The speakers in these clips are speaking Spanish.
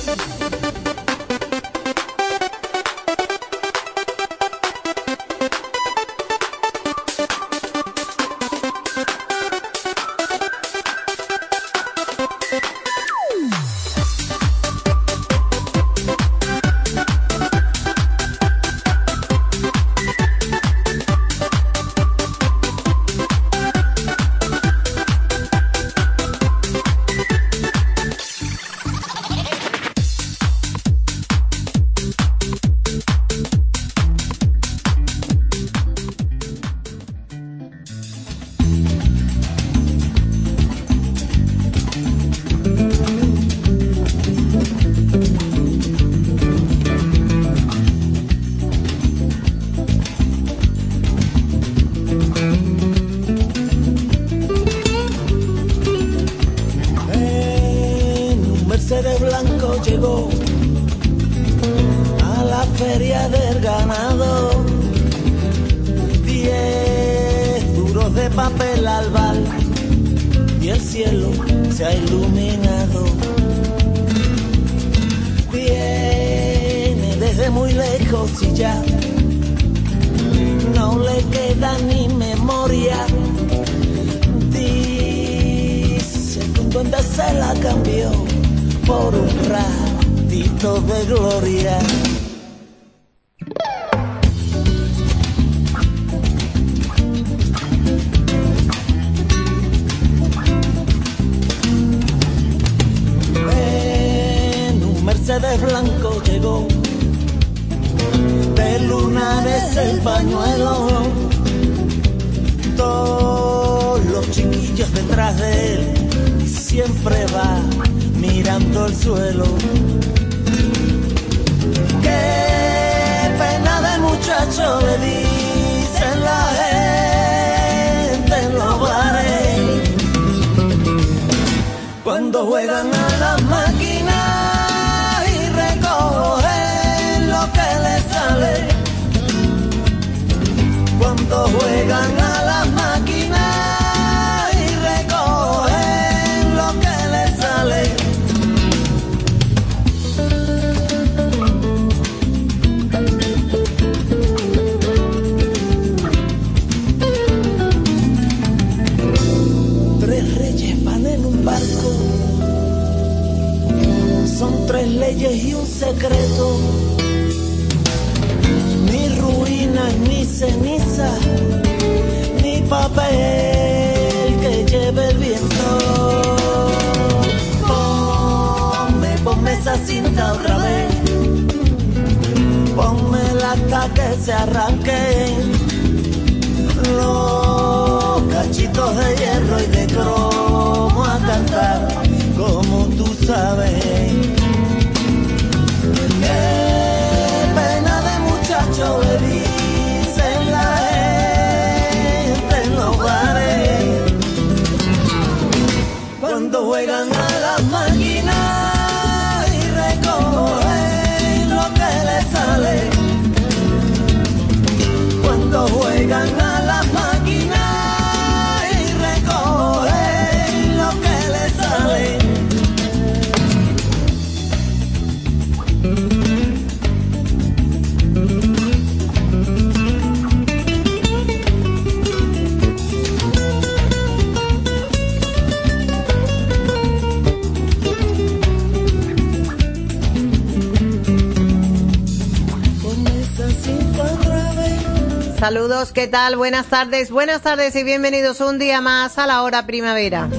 Saludos, ¿qué tal? Buenas tardes y bienvenidos un día más a la hora primavera.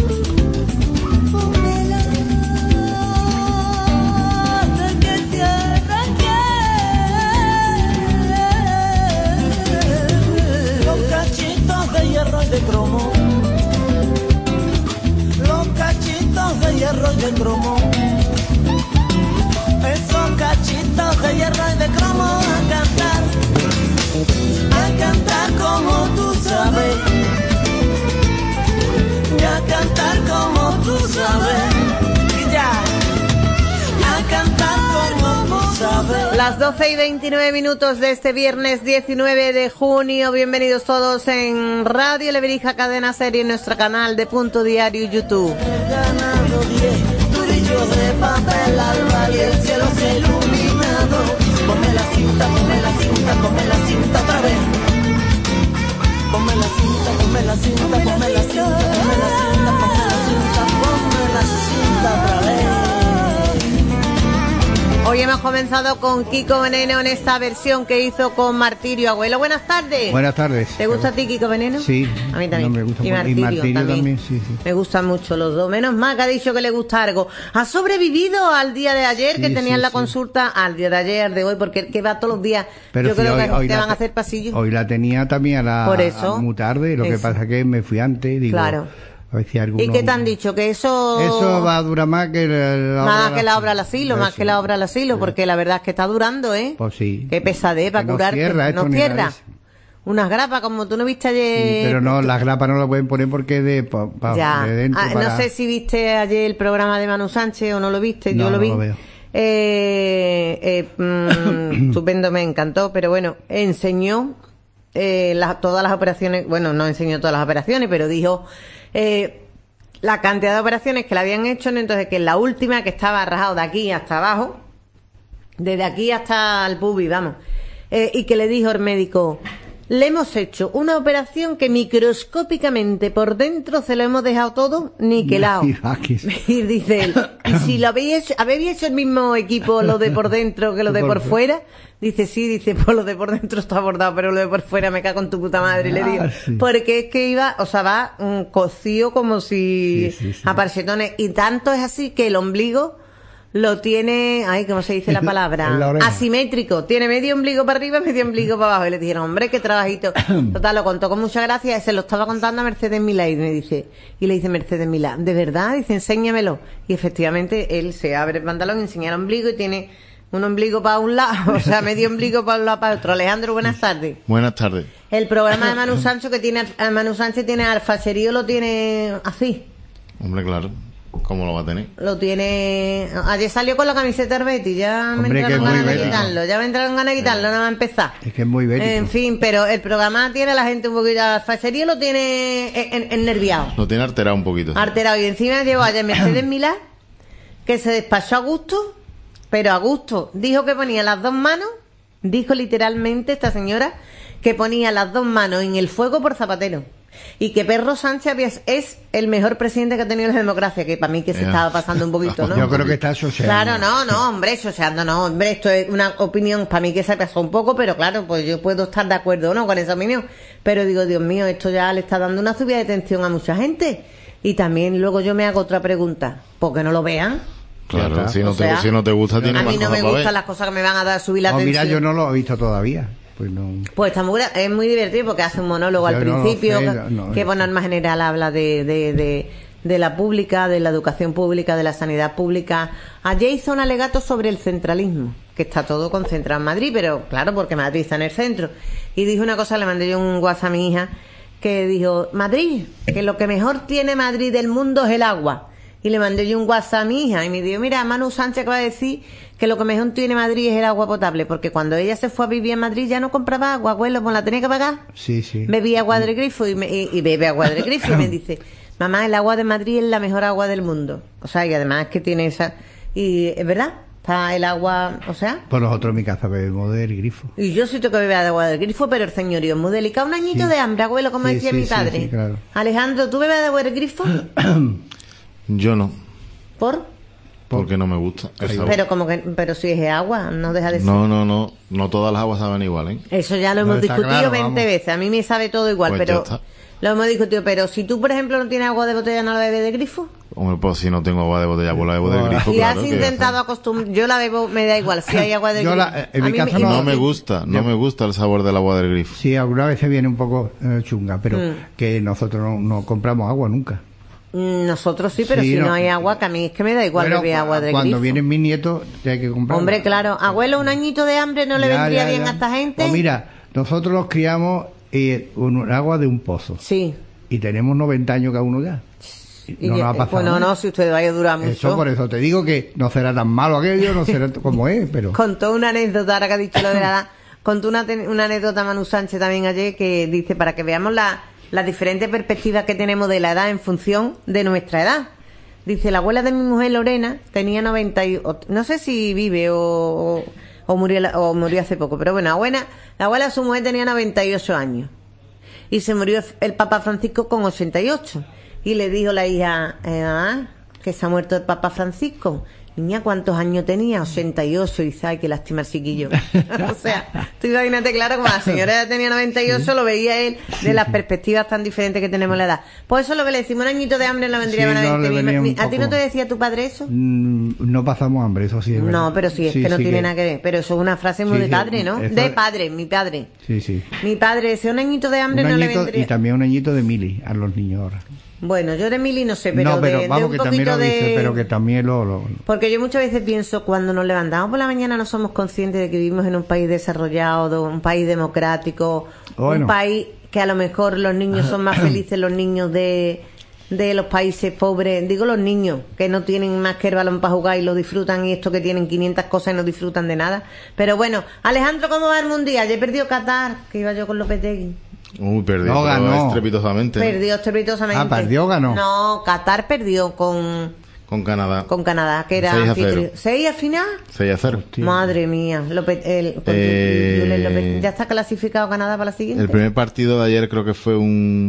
Los cachitos de hierro y de cromo, los cachitos de hierro y de cromo, esos cachitos de hierro y de cromo a cantar como tú sabes, y a cantar como tú sabes, y ya, a cantar como tú sabes. Las 12:29 de este viernes 19 de junio, bienvenidos todos en Radio Lebrija Cadena Serie, en nuestro canal de Punto Diario YouTube. He ganado 10 turillos de papel alba. ponme la cinta, ponme la cinta otra vez. Ponme la cinta, ponme la cinta, ponme la cinta, ponme la cinta, ponme la cinta, ponme la cinta otra vez. Hoy hemos comenzado con Kiko Veneno en esta versión que hizo con Martirio Abuelo. Buenas tardes. Buenas tardes. ¿Te gusta a ti Kiko Veneno? Sí. A mí también. No, me gusta y mucho. Martirio también. Sí. Me gustan mucho los dos. Menos mal que ha dicho que le gusta algo. ¿Ha sobrevivido al día de ayer Sí, que tenían sí, la sí. consulta? Al día de ayer, de hoy, porque el que va todos los días. Pero yo sí, creo que hoy te la van a hacer pasillo. Hoy la tenía también Por eso. muy tarde. Lo que Eso. pasa es que me fui antes. Digo, Claro. A ver si alguno... ¿Y qué te han dicho? Que eso... Eso va a durar más que la Más que la obra al asilo, más Eso. que la obra al asilo, porque la verdad es que está durando, ¿eh? Pues sí. Qué pesadez para Que no curarte. cierra esto No ni cierra. nada de eso. Unas grapas, como tú no viste ayer. Sí, pero no, las grapas no las pueden poner porque Ya. de dentro No para... sé si viste ayer el programa de Manu Sánchez o no lo viste, yo No, lo no vi. lo veo. Estupendo, me encantó, pero bueno, enseñó todas las operaciones, bueno, no enseñó todas las operaciones, pero dijo la cantidad de operaciones que le habían hecho, ¿no? Entonces que la última que estaba rajado de aquí hasta abajo, desde aquí hasta el pubis, vamos, y que le dijo el médico: le hemos hecho una operación que microscópicamente por dentro se lo hemos dejado todo niquelado. Y dice él, ¿y si lo habéis hecho el mismo equipo, lo de por dentro que lo de por fuera? Dice, sí, dice, pues lo de por dentro está bordado, pero lo de por fuera me cago en tu puta madre, le digo. Sí. Porque es que iba, o sea, va cocido como si Sí. a parchetones. Y tanto es así que el ombligo lo tiene, ay, ¿cómo se dice la palabra? En la oreja. Asimétrico. Tiene medio ombligo para arriba, medio ombligo para abajo. Y le dijeron, hombre, qué trabajito. Total, lo contó con mucha gracia. Se lo estaba contando a Mercedes Milá y le dice Mercedes Milá, ¿de verdad? Dice, enséñamelo. Y efectivamente, él se abre el pantalón, enseña el ombligo y tiene un ombligo para un lado, o sea, medio ombligo para un lado para otro. Alejandro, buenas tardes. Buenas tardes. El programa de Manu Sánchez que tiene, Manu Sánchez tiene al facherío, lo tiene así. Hombre, claro. ¿Cómo lo va a tener? Lo tiene. Ayer salió con la camiseta del Betis, ya me Hombre, entraron que es ganas muy de bético. quitarlo, ya me entraron ganas de quitarlo, no va a empezar. Es que es muy bético. En fin, pero el programa tiene a la gente un poquito. Al facherío lo tiene ennerviado, Lo tiene alterado un poquito. sí. alterado. Y encima llevó ayer Mercedes Milá, que se despachó a gusto, pero a gusto. Dijo que ponía las dos manos, dijo literalmente esta señora, que ponía las dos manos en el fuego por Zapatero. Y que Pedro Sánchez es el mejor presidente que ha tenido la democracia, que para mí que se estaba pasando un poquito, ¿no? Yo creo que está asociado. Claro, no, hombre, choseando, no, hombre, esto es una opinión para mí que se pasó un poco, pero claro, pues yo puedo estar de acuerdo o no con esa opinión, pero digo, Dios mío, esto ya le está dando una subida de tensión a mucha gente. Y también luego yo me hago otra pregunta, ¿por qué no lo vean? Claro, Ya está. si no, O sea, si no te gusta, tienes A mí más no me cosas para gustan ver. las cosas que me van a dar subir la No, tensión. mira, yo no lo he visto todavía. Pues no. Pues es muy divertido porque hace un monólogo Yo al no lo principio, sé, que por norma general habla de la pública, de la educación pública, de la sanidad pública. Ayer hizo un alegato sobre el centralismo, que está todo concentrado en Madrid, pero claro, porque Madrid está en el centro. Y dijo una cosa, le mandé yo un WhatsApp a mi hija, que dijo, Madrid, que lo que mejor tiene Madrid del mundo es el agua. Y le mandé yo un WhatsApp a mi hija y me dijo, mira, Manu Sánchez acaba de decir que lo que mejor tiene Madrid es el agua potable, porque cuando ella se fue a vivir en Madrid ya no compraba agua, abuelo, pues la tenía que pagar. Sí. Bebía agua del grifo y bebe agua del grifo y me dice, mamá, el agua de Madrid es la mejor agua del mundo. O sea, y además que tiene esa... Y es verdad, está el agua, o sea... Pues nosotros en mi casa bebemos del grifo. Y yo sí tengo que beber agua del grifo, pero el señorío es muy delicado. Un añito Sí. de hambre, abuelo, como Sí, decía sí, mi sí, padre. sí, claro. Alejandro, ¿tú bebes agua del grifo? Yo no, ¿Por? porque no me gusta. el sabor. Pero si es agua, no deja de ser. No todas las aguas saben igual, ¿eh? Eso ya lo No, hemos está discutido claro, 20 vamos. veces. A mí me sabe todo igual, Pues ya pero está. lo hemos discutido. Pero si tú, por ejemplo, no tienes agua de botella, ¿no la bebes de grifo? Hombre, pues si no tengo agua de botella, pues la bebo del grifo, Y claro. has que ya intentado acostumbrar... Yo la bebo, me da igual. Si hay agua de Yo grifo... en mi A mí casa está. no- No me gusta, no me gusta el sabor del agua del grifo. Sí, alguna vez viene un poco chunga, pero Mm. que nosotros no compramos agua nunca. Nosotros sí, pero Sí, si no no. hay agua, que a mí es que me da igual Bueno, beber agua de cuando grifo. vienen mis nietos, hay que comprar. Hombre, claro. Abuelo, un añito de hambre no le Ya, vendría ya, bien ya. a esta gente. Pues mira, nosotros los criamos un agua de un pozo. Sí. Y tenemos 90 años cada uno ya. Y No ya- nos ha pasado pues no, nada. si usted vaya a durar mucho. Eso por eso te digo que no será tan malo aquello, no será como es, pero... Contó una anécdota, ahora que ha dicho lo de la edad, contó una anécdota Manu Sánchez también ayer, que dice, para que veamos las diferentes perspectivas que tenemos de la edad en función de nuestra edad. Dice, la abuela de mi mujer Lorena tenía 90 y... no sé si vive o o murió hace poco. Pero bueno, la abuela de su mujer tenía 98 años. Y se murió el Papa Francisco con 88. Y le dijo la hija, que se ha muerto el Papa Francisco. Niña, ¿cuántos años tenía? 88. Y dice, ay, qué lástima el chiquillo. O sea, tú imagínate, claro, como la señora ya tenía 98, lo veía él de las perspectivas tan diferentes que tenemos en la edad. Por eso es lo que le decimos, un añito de hambre no vendría bien. ¿A ti no te decía tu padre eso? No pasamos hambre, eso sí es verdad. No, pero sí, es que no tiene nada que ver. Pero eso es una frase muy de padre, ¿no? De padre, mi padre. Sí. Mi padre decía, un añito de hambre no le vendría. Y también un añito de mili a los niños ahora. Bueno, yo de mili no sé, pero, no, pero vamos, de un que también poquito lo dice, pero que también Porque yo muchas veces pienso, cuando nos levantamos por la mañana no somos conscientes de que vivimos en un país desarrollado, un país democrático, un país que a lo mejor los niños son más felices, los niños de los países pobres, digo los niños, que no tienen más que el balón para jugar y lo disfrutan, y estos que tienen 500 cosas y no disfrutan de nada. Pero bueno, Alejandro, ¿cómo va el Mundial? Ya he perdido Qatar, que iba yo con Lopetegui. Perdió, no, ganó. Estrepitosamente. Perdió estrepitosamente. ¿Perdió o ganó? No, Qatar perdió con Canadá. Con Canadá, que era 6-0. ¿6 al final? 6-0. Madre mía. ¿Ya está clasificado Canadá para la siguiente? El primer partido de ayer creo que fue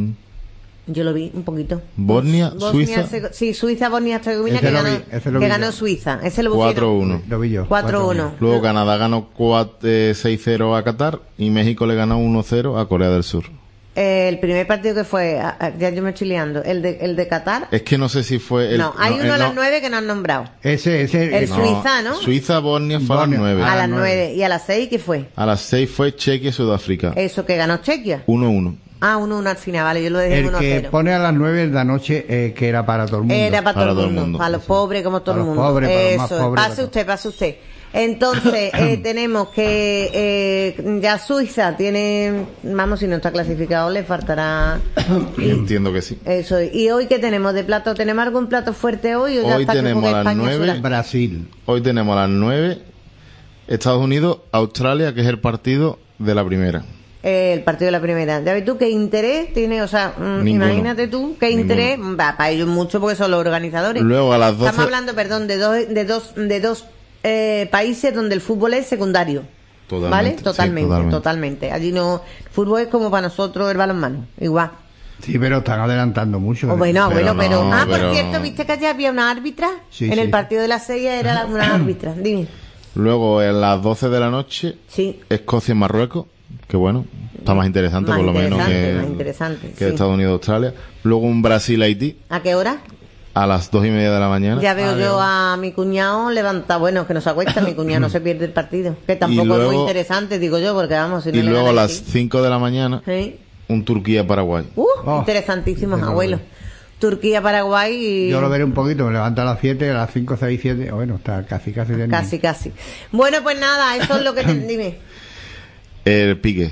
Yo lo vi un poquito. Bosnia, Suiza. Sí, Suiza, Bosnia, Herzegovina, que ganó Suiza. Ese lo 4-1. Lo vi yo. 4-1. Luego Canadá ganó 6-0 a Qatar y México le ganó 1-0 a Corea del Sur. El primer partido que fue, ya yo me estoy liando, el de Qatar. Es que no sé si fue No, hay uno a las 9 que no han nombrado. El Suiza, ¿no? Suiza, Bosnia fue a las 9. A las 9. ¿Y a las 6 qué fue? A las 6 fue Chequia y Sudáfrica. ¿Eso que ganó Chequia? 1-1. 1-1 al final, vale, yo lo dejé 1-0. El que pone a las 9 de la noche, que era para todo el mundo. Era para todo el mundo. Para los pobres como todo el mundo. Para los más pobres. Pase usted. Entonces, tenemos que ya Suiza tiene, vamos, si no está clasificado, le faltará. Entiendo que sí. Eso. ¿Y hoy qué tenemos de plato? ¿Tenemos algún plato fuerte hoy? ¿O ya hoy está tenemos a las 9 Brasil. Hoy tenemos a las 9 Estados Unidos, Australia, que es el partido de la primera. El partido de la primera. ¿Ya ves tú qué interés tiene? O sea, imagínate tú qué interés. Va, para ellos mucho porque son los organizadores. Luego a las 12. Estamos hablando, perdón, de dos países donde el fútbol es secundario. Totalmente, ¿vale? Totalmente. Allí no. El fútbol es como para nosotros el balonmano. Igual. Sí, pero están adelantando mucho. Bueno, pero... pero... por cierto, ¿viste que allá había una árbitra? Sí, el partido de la Sella era una árbitra. Dime. Luego, a las 12 de la noche, Escocia-Marruecos. Que bueno, está más interesante por lo menos que Estados Unidos-Australia. Luego un Brasil-Haití. ¿A qué hora? A las 2:30 de la mañana. Ya veo yo a mi cuñado levantado, bueno, que no se acuesta, mi cuñado no se pierde el partido. Que tampoco es muy interesante, digo yo, porque vamos... Si no y luego a las 5 de la mañana, un Turquía-Paraguay. Interesantísimos, abuelos. Turquía-Paraguay y... Yo lo veré un poquito, me levanto a las 7, a las 5, 6, 7... Bueno, está casi. Casi. Bueno, pues nada, eso es lo que... Dime. El Piqué.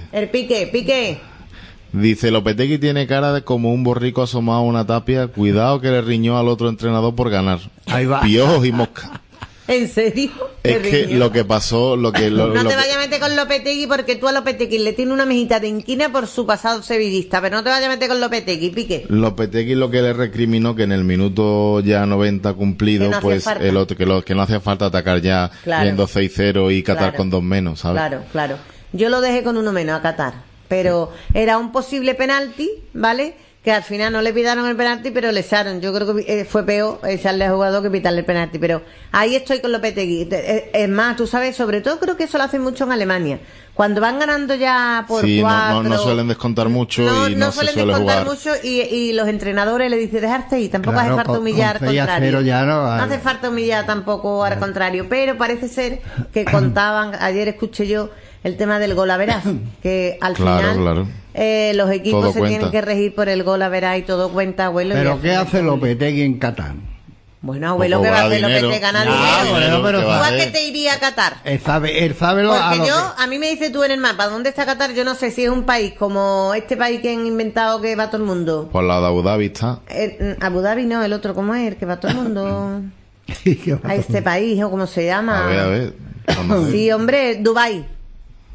Dice, Lopetegui tiene cara de como un borrico asomado a una tapia. Cuidado que le riñó al otro entrenador por ganar. Ahí va. Piojos y mosca. ¿En serio? Es que lo que pasó... no te vayas a meter con Lopetegui porque tú a Lopetegui le tienes una mejita de inquina por su pasado sevillista, pero no te vayas a meter con Lopetegui, Piqué. Lopetegui lo que le recriminó que en el minuto ya 90 cumplido, pues el otro que no hacía falta atacar ya viendo 6-0 y Qatar con 2 menos, ¿sabes? Claro. Yo lo dejé con 1 menos a Qatar, pero era un posible penalti, ¿vale? Que al final no le pitaron el penalti, pero le echaron. Yo creo que fue peor echarle al jugador que pitarle el penalti, pero ahí estoy con Lopetegui. Es más, tú sabes, sobre todo creo que eso lo hacen mucho en Alemania. Cuando van ganando ya por 4... no suelen descontar mucho y no se suele jugar. Mucho y los entrenadores le dicen, dejarte ahí, tampoco hace falta humillar al contrario. No hace falta humillar tampoco al contrario, pero parece ser que contaban, ayer escuché yo el tema del gol a veraz, que al final los equipos todo se tienen que regir por el gol a veraz y todo cuenta, abuelo. ¿Pero qué hace Lopetegui en Qatar? Bueno, abuelo, ¿qué va a hacer Lopetegui? Ganar dinero. Pero ¿tú a qué te iría a Qatar? Él sabe porque a mí me dice tú en el mapa, ¿dónde está Qatar? Yo no sé si es un país como este país que han inventado que va todo el mundo. Por la de Abu Dhabi está. Abu Dhabi no, el otro, ¿cómo es? El que va todo el mundo. A este país, ¿o cómo se llama? A ver. Sí, hombre, Dubái.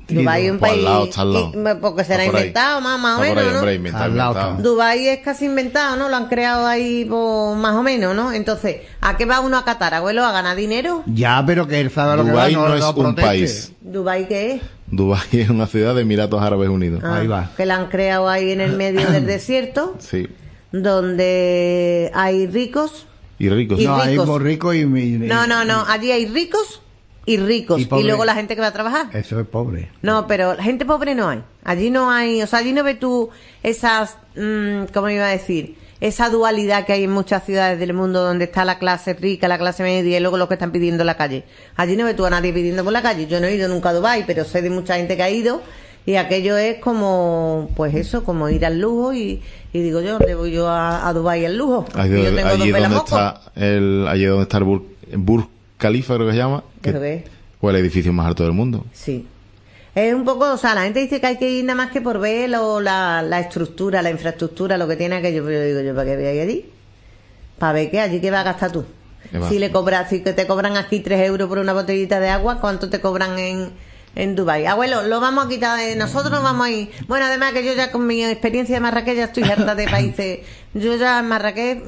Dubái es un país... Está al lado. Porque será inventado, más o menos, ¿no? Hombre, inventado. Dubái es casi inventado, ¿no? Lo han creado ahí más o menos, ¿no? Entonces, ¿a qué va uno a Qatar, abuelo? ¿A ganar dinero? Ya, pero que él sabe lo que va, no es un país. ¿Dubái qué es? Dubái es una ciudad de Emiratos Árabes Unidos. Ahí va. Que la han creado ahí en el medio del desierto. Sí. Donde hay ricos. Y ricos. Hay ricos y... No. Allí hay ricos y ricos. Y luego la gente que va a trabajar. Eso es pobre. No, pero la gente pobre no hay. Allí no hay... O sea, allí no ves tú esas... ¿cómo iba a decir? Esa dualidad que hay en muchas ciudades del mundo donde está la clase rica, la clase media y luego los que están pidiendo en la calle. Allí no ves tú a nadie pidiendo por la calle. Yo no he ido nunca a Dubái, pero sé de mucha gente que ha ido y aquello es como, pues eso, como ir al lujo y digo yo, ¿dónde voy yo a Dubái al lujo? Allí es donde está el Burj Khalifa, creo que se llama. O el edificio más alto del mundo. Sí. Es un poco, o sea, la gente dice que hay que ir nada más que por ver la estructura, la infraestructura, lo que tiene aquello. Pero yo digo yo, ¿para qué voy a ir allí? ¿Para ver qué? ¿Allí qué vas a gastar tú? Si que te cobran aquí 3 euros por una botellita de agua, ¿cuánto te cobran en Dubái? Abuelo, lo vamos a quitar nosotros nos vamos a ir. Bueno, además que yo ya con mi experiencia de Marrakech ya estoy harta de países. Yo ya en Marrakech...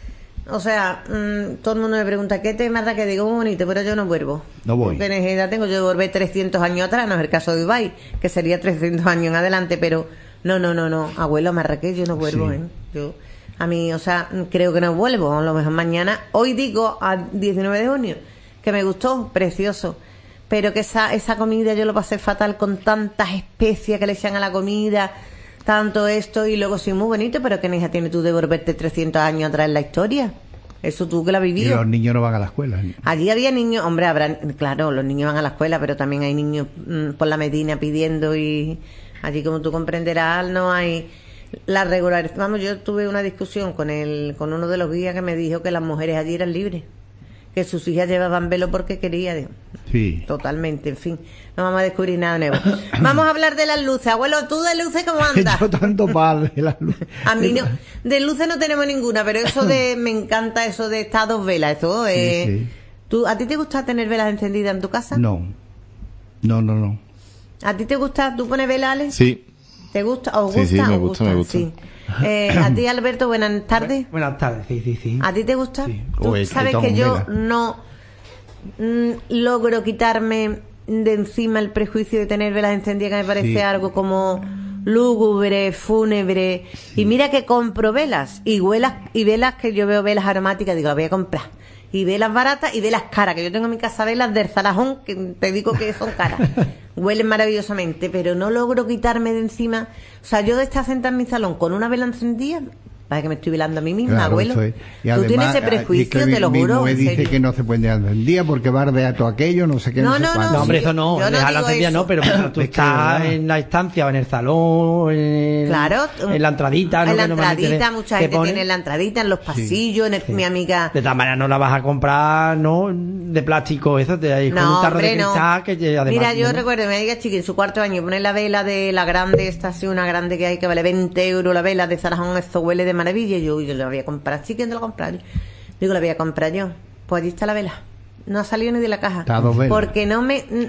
todo el mundo me pregunta, ¿qué te Marrakech? Digo, muy bonito, pero yo no vuelvo. No voy. Porque necesidad tengo, yo volver 300 años atrás, no es el caso de Dubái, que sería 300 años en adelante, pero no, abuelo, a Marrakech yo no vuelvo, sí. A mí, creo que no vuelvo, a lo mejor mañana, hoy digo, a 19 de junio, que me gustó, precioso, pero que esa comida yo lo pasé fatal con tantas especias que le echan a la comida, tanto esto y luego sí, muy bonito, pero ¿qué necesidad tienes tú de volverte 300 años atrás en la historia? Eso tú que la has vivido. Y los niños no van a la escuela. Allí había niños, hombre, claro, los niños van a la escuela, pero también hay niños por la Medina pidiendo y allí, como tú comprenderás, no hay la regularidad. Vamos, yo tuve una discusión con uno de los guías que me dijo que las mujeres allí eran libres, que sus hijas llevaban velo porque querían. Sí. Totalmente, en fin. No vamos a descubrir nada nuevo. Vamos a hablar de las luces. Abuelo, ¿tú de luces cómo andas? Yo tanto mal de las luces. A mí no. De luces no tenemos ninguna, pero me encanta eso de estas 2 velas. Eso, sí. ¿A ti te gusta tener velas encendidas en tu casa? No. ¿A ti te gusta? ¿Tú pones velas, Alex? Sí. ¿Te gusta? ¿Os gusta? Sí, me gusta. Sí. ¿A ti, Alberto, buenas tardes? Buenas tardes, sí. ¿A ti te gusta? Sí. Tú sabes que yo no logro quitarme de encima el prejuicio de tener velas encendidas, que me parece algo como lúgubre, fúnebre. Sí. Y mira que compro velas y velas que yo veo velas aromáticas, digo, las voy a comprar. Y velas baratas y velas caras, que yo tengo en mi casa velas del Zarajón, que te digo que son caras. Huelen maravillosamente, pero no logro quitarme de encima. O sea, yo de estar sentada en mi salón con una vela encendida, para que me estoy velando a mí misma, claro, abuelo. Y tú tienes ese prejuicio, te lo juro. Me dice que no se puede encender porque bardea todo aquello, no sé qué. No, hombre, eso no. Dejarla encendida no, pero tú estás en la estancia o en el salón, en la entradita. En la entradita, mucha gente tiene en la entradita, en los pasillos, mi amiga. De todas maneras, no la vas a comprar, ¿no? De plástico, eso, con un tarro de cristal que además. Mira, yo recuerdo, mi amiga chiqui, en su 4º año, pone la vela de la grande, esta así, una grande que hay que vale 20 euros la vela de Zarajón, esto huele de maravilla. Yo la voy a comprar. ¿Sí? ¿Quién te la comprar? Digo, la voy a comprar yo. Pues allí está la vela. No ha salido ni de la caja. Porque no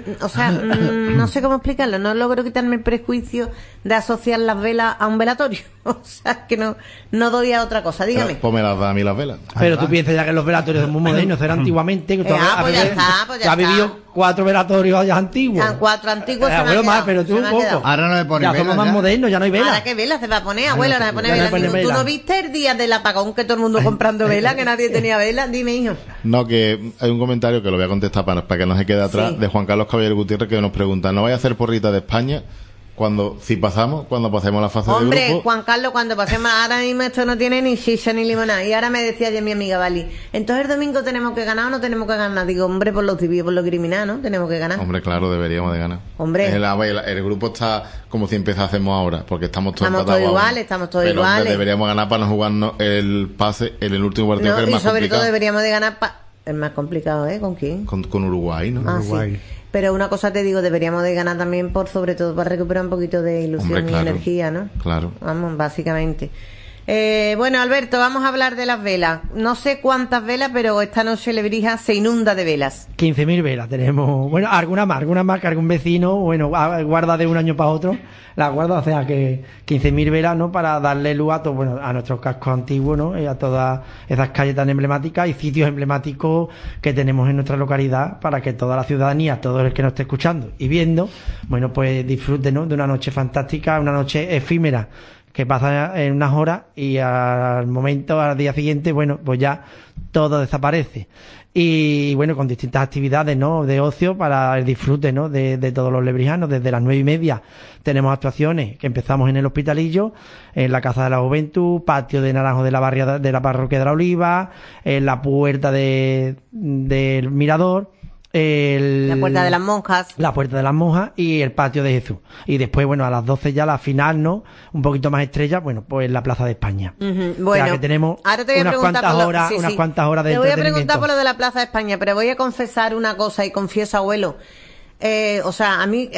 no sé cómo explicarlo. No logro quitarme el prejuicio de asociar las velas a un velatorio. O sea, que no doy a otra cosa. Dígame. Pues me las da a mí las velas. Pero tú piensas ya que los velatorios son muy modernos. Eran antiguamente. Que pues ya has vivido 4 velatorios ya antiguos. 4 antiguos. Pero tú un poco. Ahora no le pones ya velas. Somos más modernos, ya no hay velas. ¿Ahora qué velas se va a poner, abuela? No se pone velas. ¿Tú no viste el día del apagón que todo el mundo comprando velas, que nadie tenía velas? Dime, hijo. No, que hay un comentario que lo voy a contestar para que no se quede atrás, de Juan Carlos Caballero Gutiérrez, que nos pregunta, ¿no vais a hacer porrita de España cuando pasemos la fase de grupo? Hombre, Juan Carlos, cuando pasemos, ahora mismo esto no tiene ni shisha ni limonada. Y ahora me decía ayer mi amiga Vali, entonces el domingo tenemos que ganar o no tenemos que ganar. Digo, hombre, por lo civil, por lo criminal, ¿no? Tenemos que ganar. Hombre, claro, deberíamos de ganar. Hombre. El grupo está como si empezásemos ahora, porque estamos todos iguales. Pero deberíamos ganar para no jugarnos el pase en el último partido, que es el más complicado. Y sobre todo deberíamos de ganar es más complicado, ¿eh? ¿Con quién? Con Uruguay, ¿no? Uruguay. Sí. Pero una cosa te digo, deberíamos de ganar también sobre todo para recuperar un poquito de ilusión y energía, ¿no? Claro. Vamos, básicamente. Bueno, Alberto, vamos a hablar de las velas. No sé cuántas velas, pero esta noche Lebrija se inunda de velas. 15.000 velas tenemos. Bueno, alguna más que algún vecino, bueno, guarda de un año para otro, la guarda, o sea que 15.000 velas, ¿no? Para darle luz a todo, bueno, a nuestros cascos antiguos, ¿no? Y a todas esas calles tan emblemáticas y sitios emblemáticos que tenemos en nuestra localidad, para que toda la ciudadanía, todo el que nos esté escuchando y viendo, bueno, pues disfrute, ¿no? De una noche fantástica, una noche efímera, que pasa en unas horas y al momento, al día siguiente, bueno, pues ya todo desaparece. Y bueno, con distintas actividades, ¿no? De ocio para el disfrute, ¿no? De todos los lebrijanos. Desde las 9:30 tenemos actuaciones que empezamos en el Hospitalillo, en la Casa de la Juventud, patio de Naranjo de la Parroquia de la Oliva, en la puerta del Mirador, la puerta de las monjas y el patio de Jesús. Y después, bueno, a las 12 ya la final, ¿no? Un poquito más estrella, bueno, pues la Plaza de España. Bueno, o sea que tenemos unas cuantas horas de entretenimiento. Te voy a preguntar por lo de la Plaza de España, pero voy a confesar una cosa, y confieso, abuelo. O sea, a mí,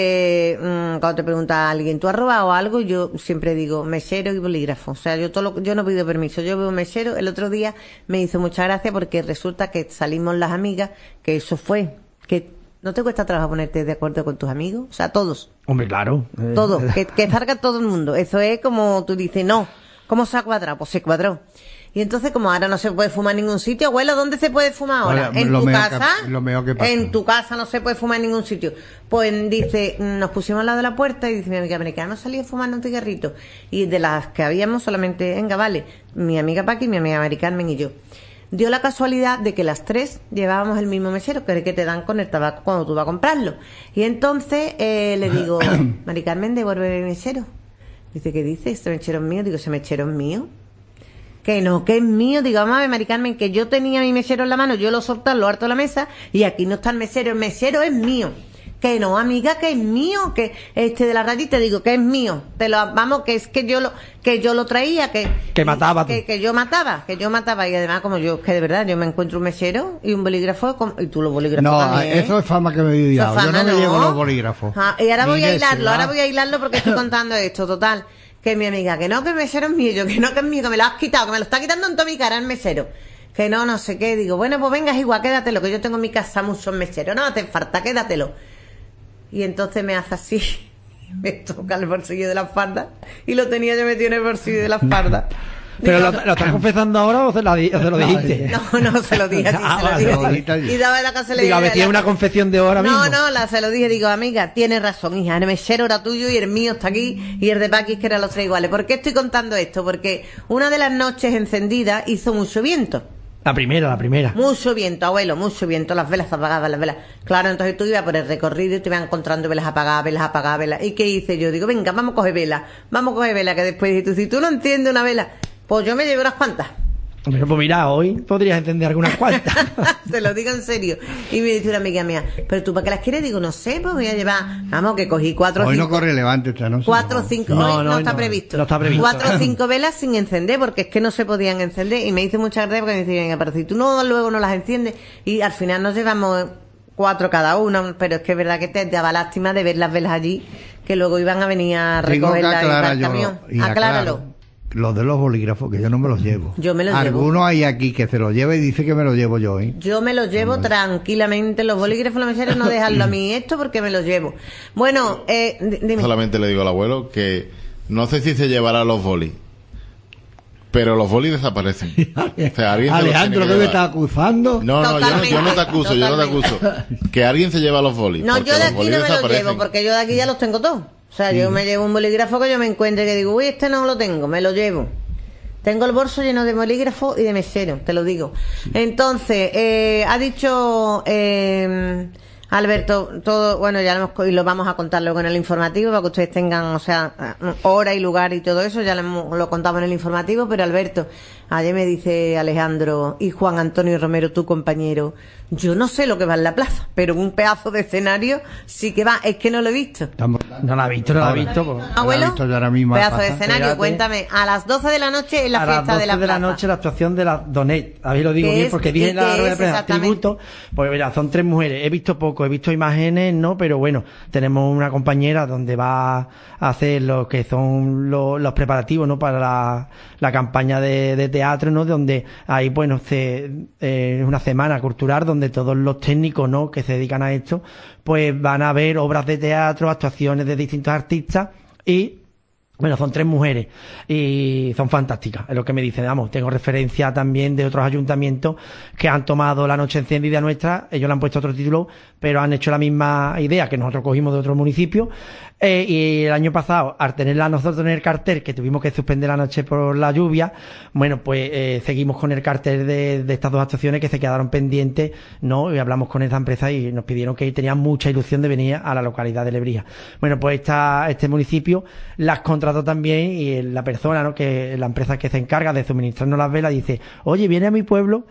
cuando te pregunta a alguien, ¿tú has robado algo? Yo siempre digo mesero y bolígrafo. O sea, yo no pido permiso. Yo veo mesero. El otro día me hizo mucha gracia porque resulta que salimos las amigas, que eso fue, que ¿no te cuesta trabajo ponerte de acuerdo con tus amigos? O sea, todos. Hombre, claro. Todos. Que salga todo el mundo. Eso es como tú dices, no. ¿Cómo se ha cuadrado? Pues se cuadró. Y entonces, como ahora no se puede fumar en ningún sitio, abuelo, ¿dónde se puede fumar ahora? ¿En tu casa? En tu casa no se puede fumar en ningún sitio. Pues dice, nos pusimos al lado de la puerta y dice, mi amiga americana salía fumando un cigarrito. Y de las que habíamos solamente, venga, vale, mi amiga Paqui, mi amiga Mari Carmen y yo. Dio la casualidad de que las tres llevábamos el mismo mesero, que es el que te dan con el tabaco cuando tú vas a comprarlo. Y entonces le digo, Mari Carmen, devuelve mi mesero. Dice, ¿qué dice? ¿Este mechero es mío? Digo, ¿ese mechero es mío? Que no, que es mío. Digo, mamá, Mari Carmen, que yo tenía mi mesero en la mano, yo lo solté, lo harto de la mesa, y aquí no está el mesero es mío. Que no, amiga, que es mío, que de la rayita, digo, que es mío. Vamos, que es que yo lo traía, que mataba tú. Que yo mataba, y además como yo, que de verdad, yo me encuentro un mesero y un bolígrafo, y tú los bolígrafos no, también, eso es fama que me he dio. Yo no me llevo los bolígrafos. Y ahora voy a hilarlo porque estoy contando esto, total. Que mi amiga, que no, que el mesero es mío, yo, que no, que es mío, que me lo has quitado, que me lo está quitando en toda mi cara el mesero. Que no sé qué. Digo, bueno, pues venga, es igual, quédatelo, que yo tengo en mi casa muchos meseros. No te falta, quédatelo. Y entonces me hace así, me toca el bolsillo de la farda, y lo tenía yo metido en el bolsillo de la farda. ¿Pero lo estás confesando ahora o se lo dijiste? No, se lo dije así, se lo dije. Y daba la casa le digo, a ver, ¿tiene una confesión de ahora mismo? No, se lo dije, digo, amiga, tienes razón, hija, el mesero era tuyo y el mío está aquí, y el de Paquis que eran los tres iguales. ¿Por qué estoy contando esto? Porque una de las noches encendidas hizo mucho viento. La primera. Mucho viento, abuelo, mucho viento, las velas apagadas, las velas. Claro, entonces tú ibas por el recorrido y te ibas encontrando velas apagadas. ¿Y qué hice yo? Digo, venga, vamos a coger velas, que después si tú no entiendes una vela, pues yo me llevo unas cuantas. Pero pues mira, hoy podrías encender algunas cuantas. Te lo digo en serio. Y me dice una amiga mía, ¿pero tú para qué las quieres? Digo, no sé, pues voy a llevar, vamos, que cogí 4 o 5. Hoy no corre levante esta noche. 4 o 5, hoy no está previsto. No está previsto. 4 o 5 velas sin encender, porque es que no se podían encender. Y me hizo mucha gracia porque me dice, venga, pero si tú luego no las enciendes, y al final nos llevamos 4 cada uno, pero es que es verdad que te daba lástima de ver las velas allí, que luego iban a venir a recogerlas en el camión. Acláralo. Los de los bolígrafos, que yo no me los llevo. Yo me los llevo. Algunos hay aquí que se los lleva y dice que me los llevo yo, ¿eh? Yo me los llevo tranquilamente. Los bolígrafos, los meseros, no dejarlo a mí esto porque me los llevo. Bueno, dime. Solamente le digo al abuelo que no sé si se llevará los bolis, pero los bolis desaparecen. O sea, Alejandro, ¿qué me está acusando? No, yo no te acuso, Que alguien se lleva los bolis. No, yo de aquí no me los llevo, porque yo de aquí ya los tengo todos. O sea, yo me llevo un bolígrafo que yo me encuentre que digo, uy, este no lo tengo, me lo llevo. Tengo el bolso lleno de bolígrafo y de mesero, te lo digo. Entonces, ha dicho Alberto, todo, bueno, ya lo vamos a contar luego en el informativo para que ustedes tengan, o sea, hora y lugar y todo eso, ya lo contamos en el informativo, pero Alberto, Ayer me dice Alejandro y Juan Antonio Romero, tu compañero, yo no sé lo que va en la plaza, pero un pedazo de escenario sí que va, es que no lo he visto. No la ha visto. Abuelo, pedazo de escenario, Fíjate. Cuéntame, a las 12 de la noche en la fiesta de la plaza. A las 12 de la noche la actuación de la Donet. A ver, lo digo bien, porque dije en la rueda de prensa, tributo. Pues mira, son 3 mujeres. He visto poco, he visto imágenes, ¿no? Pero bueno, tenemos una compañera donde va a hacer lo que son los preparativos, ¿no? Para la campaña de teatro, ¿no? Donde ahí, bueno, es una semana cultural donde todos los técnicos, ¿no? Que se dedican a esto, pues van a ver obras de teatro, actuaciones de distintos artistas y bueno, son 3 mujeres y son fantásticas, es lo que me dicen. Vamos, tengo referencia también de otros ayuntamientos que han tomado la noche encendida nuestra, ellos le han puesto otro título, pero han hecho la misma idea que nosotros cogimos de otro municipio. Y el año pasado, al tenerla nosotros en el cartel, que tuvimos que suspender la noche por la lluvia, bueno, pues seguimos con el cartel de estas 2 actuaciones que se quedaron pendientes, ¿no? Y hablamos con esa empresa y nos pidieron que tenían mucha ilusión de venir a la localidad de Lebrija. Bueno, pues este municipio las contrató también y la persona, ¿no? Que la empresa que se encarga de suministrarnos las velas dice, oye, viene a mi pueblo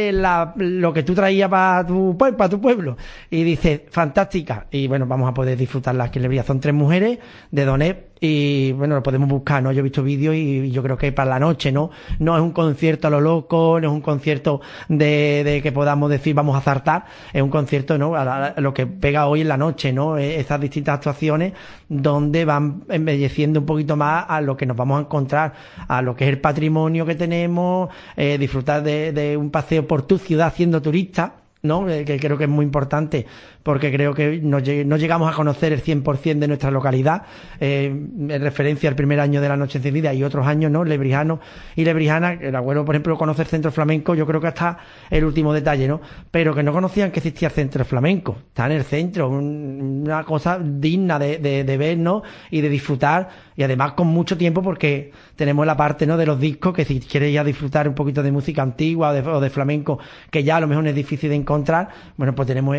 lo que tú traías para tu pueblo. Y dice, fantástica. Y bueno, vamos a poder disfrutarlas aquí en Lebrija. Son 3 mujeres de Donet y bueno, lo podemos buscar, ¿no? Yo he visto vídeos y yo creo que para la noche, ¿no? No es un concierto a lo loco, no es un concierto de que podamos decir vamos a zartar, es un concierto, ¿no? A lo que pega hoy en la noche, ¿no? Esas distintas actuaciones donde van embelleciendo un poquito más a lo que nos vamos a encontrar, a lo que es el patrimonio que tenemos, disfrutar de un paseo por tu ciudad siendo turista, ¿no? Que creo que es muy importante porque creo que no llegamos a conocer el 100% de nuestra localidad, en referencia al primer año de la noche encendida y otros años, ¿no? Lebrijanos y lebrijanas, el abuelo, por ejemplo, conoce el centro flamenco, yo creo que hasta el último detalle, ¿no? Pero que no conocían que existía el centro flamenco, está en el centro, una cosa digna de ver, ¿no? Y de disfrutar, y además con mucho tiempo porque tenemos la parte, ¿no? De los discos, que si quieres ya disfrutar un poquito de música antigua o de flamenco, que ya a lo mejor es difícil de encontrar, bueno, pues tenemos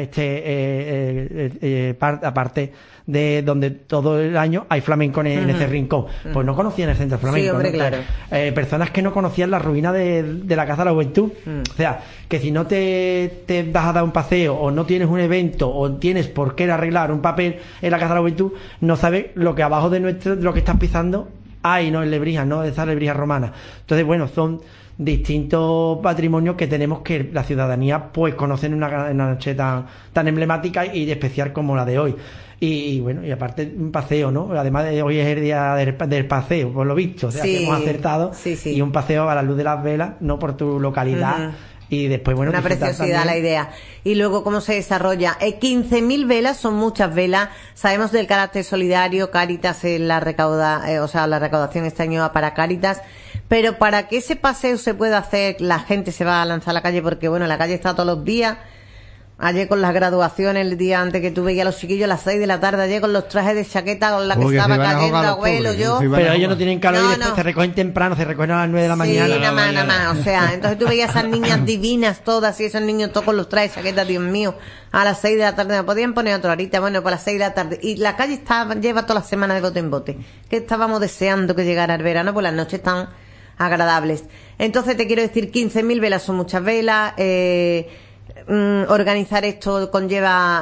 aparte de donde todo el año hay flamenco en ese rincón. Pues no conocían el centro flamenco. Sí, hombre, ¿no? claro. Personas que no conocían la ruina de la Casa de la Juventud. O sea, que si no te vas a dar un paseo o no tienes un evento o tienes por qué arreglar un papel en la Casa de la Juventud, no sabes lo que abajo de lo que estás pisando hay, ¿no? En Lebrija, ¿no? De esa Lebrija romana. Entonces, bueno, son distintos patrimonios que tenemos que la ciudadanía pues conoce en una noche tan emblemática y especial como la de hoy. Y bueno, y aparte un paseo, ¿no? Además de hoy es el día del paseo, por lo visto, o sea, que hemos acertado. Sí. Y un paseo a la luz de las velas, ¿no? Por tu localidad. Y después, bueno, una preciosidad también la idea. Y luego, ¿cómo se desarrolla? 15.000 velas, son muchas velas. Sabemos del carácter solidario, Cáritas en la recaudación este año va para Cáritas. Pero para que ese paseo se pueda hacer, la gente se va a lanzar a la calle, porque bueno, la calle está todos los días. Ayer con las graduaciones, el día antes que tú veías a los chiquillos a las 6 de la tarde, ayer con los trajes de chaqueta con la que estaba cayendo abuelo, yo. Pero ellos no tienen calor y después se recogen temprano, se recogen a las 9 de la mañana. Sí, nada más. O sea, entonces tú veías a esas niñas divinas todas y esos niños todos con los trajes de chaqueta, Dios mío, a las 6 de la tarde. Me podían poner otra horita, bueno, por las 6 de la tarde. Y la calle lleva toda la semana de bote en bote. Que estábamos deseando que llegara el verano, pues las noches están agradables. Entonces te quiero decir, 15.000 velas son muchas velas. Organizar esto conlleva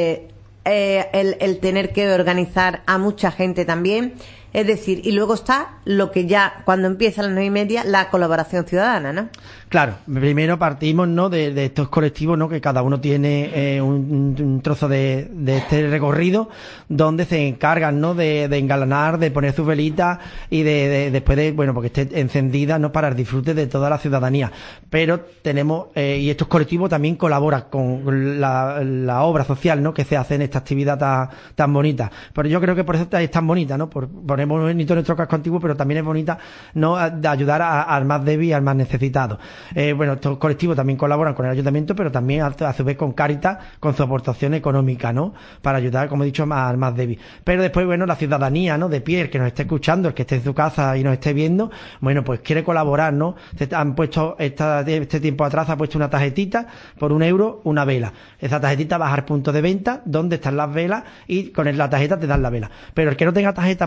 el tener que organizar a mucha gente también, es decir, y luego está lo que ya cuando empieza a las 9:30, la colaboración ciudadana, ¿no? Claro, primero partimos, ¿no? de estos colectivos, ¿no? Que cada uno tiene un trozo de este recorrido donde se encargan, ¿no? De engalanar, de poner sus velitas y después de, bueno, porque esté encendida, ¿no? Para el disfrute de toda la ciudadanía. Pero tenemos, y estos colectivos también colaboran con la obra social, ¿no? Que se hace en esta actividad tan bonita. Pero yo creo que por eso es tan bonita, ¿no? Ponemos bonito nuestro casco antiguo, pero también es bonita, ¿no? De ayudar al más débil y al más necesitado. Bueno, estos colectivos también colaboran con el ayuntamiento, pero también a su vez con Cáritas, con su aportación económica, ¿no? Para ayudar, como he dicho, al más débil. Pero después, bueno, la ciudadanía, ¿no? De pie, el que nos esté escuchando, el que esté en su casa y nos esté viendo, bueno, pues quiere colaborar, ¿no? Han puesto, este tiempo atrás, ha puesto una tarjetita por €1, una vela. Esa tarjetita va al punto de venta, donde están las velas, y con la tarjeta te dan la vela. Pero el que no tenga tarjeta porque no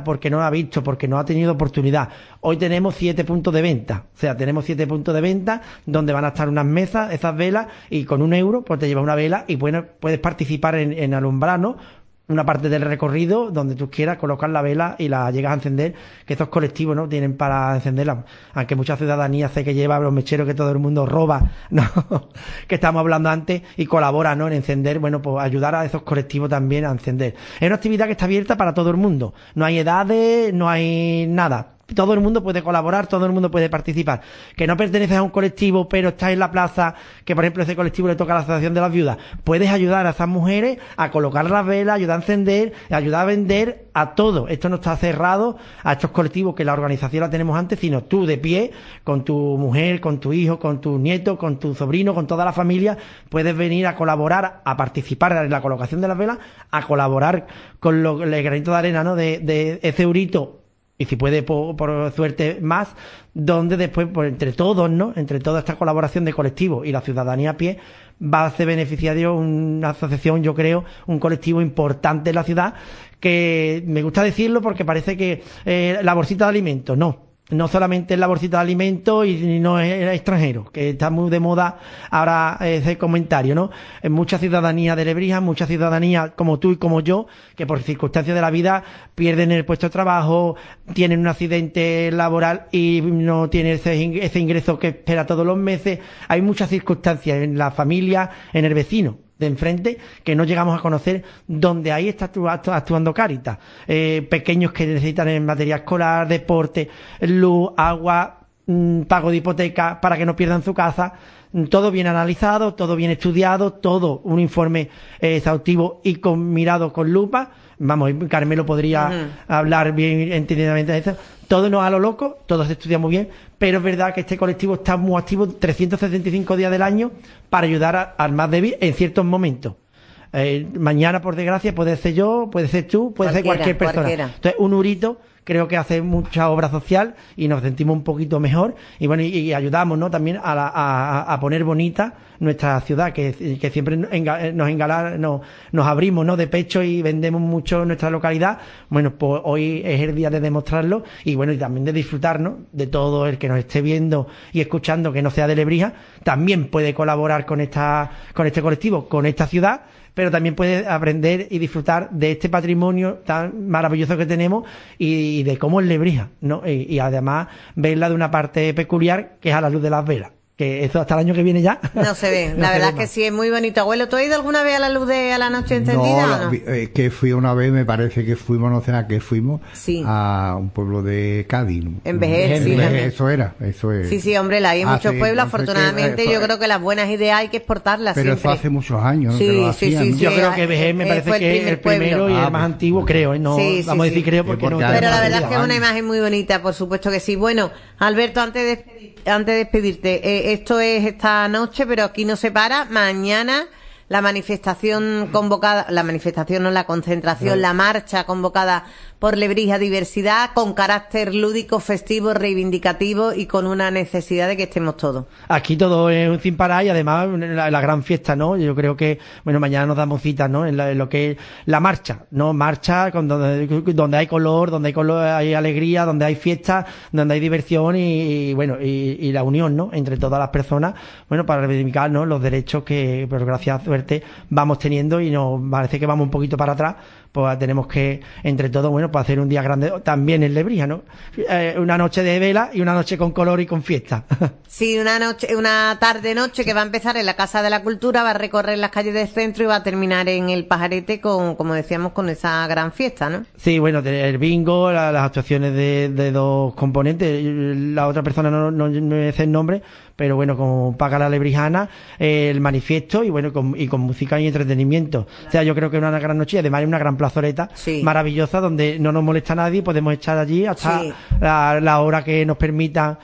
ha visto, porque no ha tenido oportunidad. Hoy tenemos 7 puntos de venta. O sea, tenemos 7 puntos de venta donde van a estar unas mesas, esas velas, y con €1 pues te llevas una vela y puedes participar en alumbrar, ¿no? Una parte del recorrido donde tú quieras colocar la vela y la llegas a encender, que estos colectivos, ¿no?, tienen para encenderla, aunque mucha ciudadanía sé que lleva los mecheros que todo el mundo roba, ¿no? Que estamos hablando antes, y colabora, ¿no?, en encender, bueno, pues ayudar a esos colectivos también a encender. Es una actividad que está abierta para todo el mundo, no hay edades, no hay nada. Todo el mundo puede colaborar, todo el mundo puede participar. Que no perteneces a un colectivo, pero estás en la plaza, que por ejemplo ese colectivo le toca a la Asociación de las Viudas, puedes ayudar a esas mujeres a colocar las velas, ayudar a encender, ayudar a vender, a todo. Esto no está cerrado a estos colectivos que la organización la tenemos antes, sino tú de pie, con tu mujer, con tu hijo, con tu nieto, con tu sobrino, con toda la familia, puedes venir a colaborar, a participar en la colocación de las velas, a colaborar con el granito de arena, ¿no?, de ese eurito, y si puede por suerte más, donde después, pues entre todos, ¿no?, entre toda esta colaboración de colectivos y la ciudadanía a pie, va a ser beneficiario una asociación, yo creo, un colectivo importante en la ciudad, que me gusta decirlo porque parece que la bolsita de alimentos, no solamente es la bolsita de alimentos y no es extranjero, que está muy de moda ahora ese comentario, ¿no? En mucha ciudadanía de Lebrija, mucha ciudadanía como tú y como yo, que por circunstancias de la vida pierden el puesto de trabajo, tienen un accidente laboral y no tienen ese ingreso que espera todos los meses. Hay muchas circunstancias en la familia, en el vecino de enfrente, que no llegamos a conocer, donde ahí está actuando Cáritas. Pequeños que necesitan en materia escolar, deporte, luz, agua, pago de hipoteca para que no pierdan su casa. Todo bien analizado, todo bien estudiado, todo un informe exhaustivo y mirado con lupa. Vamos, Carmelo podría hablar bien entendidamente de eso. Todo no a lo loco, todo se estudia muy bien, pero es verdad que este colectivo está muy activo 375 días del año para ayudar al más débil en ciertos momentos. Mañana, por desgracia, puede ser yo, puede ser tú, puede ser cualquier persona. Entonces, un eurito creo que hace mucha obra social y nos sentimos un poquito mejor, y bueno, y ayudamos, ¿no?, también a poner bonita nuestra ciudad, que siempre nos abrimos, ¿no?, de pecho y vendemos mucho nuestra localidad. Bueno, pues hoy es el día de demostrarlo, y bueno, y también de disfrutar, ¿no?, de todo el que nos esté viendo y escuchando que no sea de Lebrija, también puede colaborar con este colectivo, con esta ciudad, pero también puede aprender y disfrutar de este patrimonio tan maravilloso que tenemos y de cómo es Lebrija, ¿no? Y además verla de una parte peculiar, que es a la luz de las velas. Que eso hasta el año que viene ya no se ve. La verdad es que sí, es muy bonito. Abuelo, ¿tú has ido alguna vez a la luz de a la noche encendida? No, que fui una vez, me parece que fuimos, no sé a qué fuimos, sí, a un pueblo de Cádiz. En Vejer, sí. Eso es. Sí, hombre, hay muchos pueblos, afortunadamente, yo creo que las buenas ideas hay que exportarlas pero siempre. Eso hace muchos años, ¿no? Sí. Yo creo que Vejer me parece que es el primero y el más antiguo, creo, ¿no? Vamos a decir creo porque no. Pero la verdad es que es una imagen muy bonita, por supuesto que sí. Bueno, Alberto, antes de despedirte, esto es esta noche, pero aquí no se para. Mañana la manifestación convocada, la concentración, la marcha convocada por Lebrija Diversidad, con carácter lúdico, festivo, reivindicativo y con una necesidad de que estemos todos. Aquí todo es un sin parar y además la gran fiesta, ¿no? Yo creo que, bueno, mañana nos damos cita, ¿no? En lo que es la marcha, ¿no? Marcha donde hay color, hay alegría, donde hay fiesta, donde hay diversión y la unión, ¿no?, entre todas las personas, bueno, para reivindicar, ¿no?, los derechos que, por gracias a suerte, vamos teniendo, y nos parece que vamos un poquito para atrás. Pues tenemos que, entre todos, bueno, pues hacer un día grande también en Lebrija, ¿no? Una noche de vela y una noche con color y con fiesta. Sí, una tarde-noche que va a empezar en la Casa de la Cultura, va a recorrer las calles del centro y va a terminar en el Pajarete como decíamos, con esa gran fiesta, ¿no? Sí, bueno, el bingo, las actuaciones de dos componentes. La otra persona no me sé el nombre, pero bueno, como Paga la Lebrijana, el manifiesto y bueno, con música y entretenimiento. O sea, yo creo que es una gran noche y además hay una gran plazoleta maravillosa donde no nos molesta a nadie, podemos estar allí hasta la hora que nos permita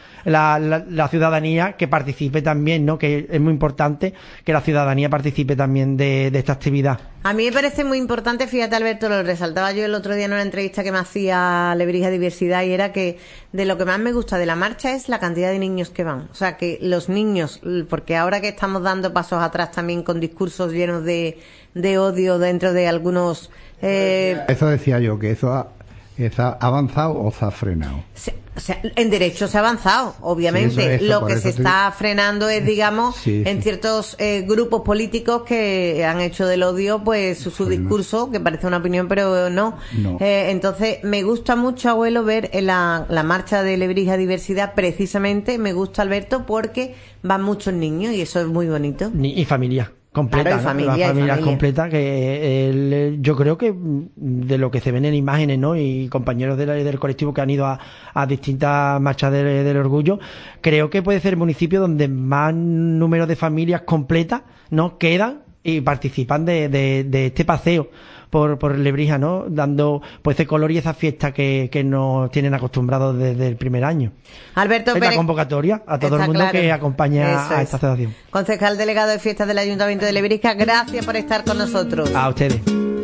la ciudadanía que participe también, ¿no? Que es muy importante que la ciudadanía participe también de esta actividad. A mí me parece muy importante, fíjate, Alberto, lo resaltaba yo el otro día en una entrevista que me hacía Lebrija Diversidad, y era que de lo que más me gusta de la marcha es la cantidad de niños que van. O sea, que los niños, porque ahora que estamos dando pasos atrás también con discursos llenos de odio dentro de algunos... Eso decía yo, que eso ¿ha avanzado o se ha frenado? O sea, en derecho se ha avanzado, obviamente. Sí, lo que se está frenando es, digamos, en ciertos grupos políticos que han hecho del odio, pues, su discurso, que parece una opinión, pero no. Entonces, me gusta mucho, abuelo, ver en la marcha de Lebrija Diversidad, precisamente, me gusta, Alberto, porque van muchos niños y eso es muy bonito. Y familia. Completa, claro, familia completa, que yo creo que de lo que se ven en imágenes, ¿no? Y compañeros del colectivo que han ido a distintas marchas del orgullo, creo que puede ser el municipio donde más número de familias completas, ¿no? Quedan y participan de este paseo por Lebrija, ¿no? Dando pues ese color y esa fiesta que nos tienen acostumbrados desde el primer año. Alberto Pérez, la convocatoria a todo el mundo que acompaña a esta asociación. Concejal delegado de fiestas del Ayuntamiento de Lebrija, gracias por estar con nosotros. A ustedes.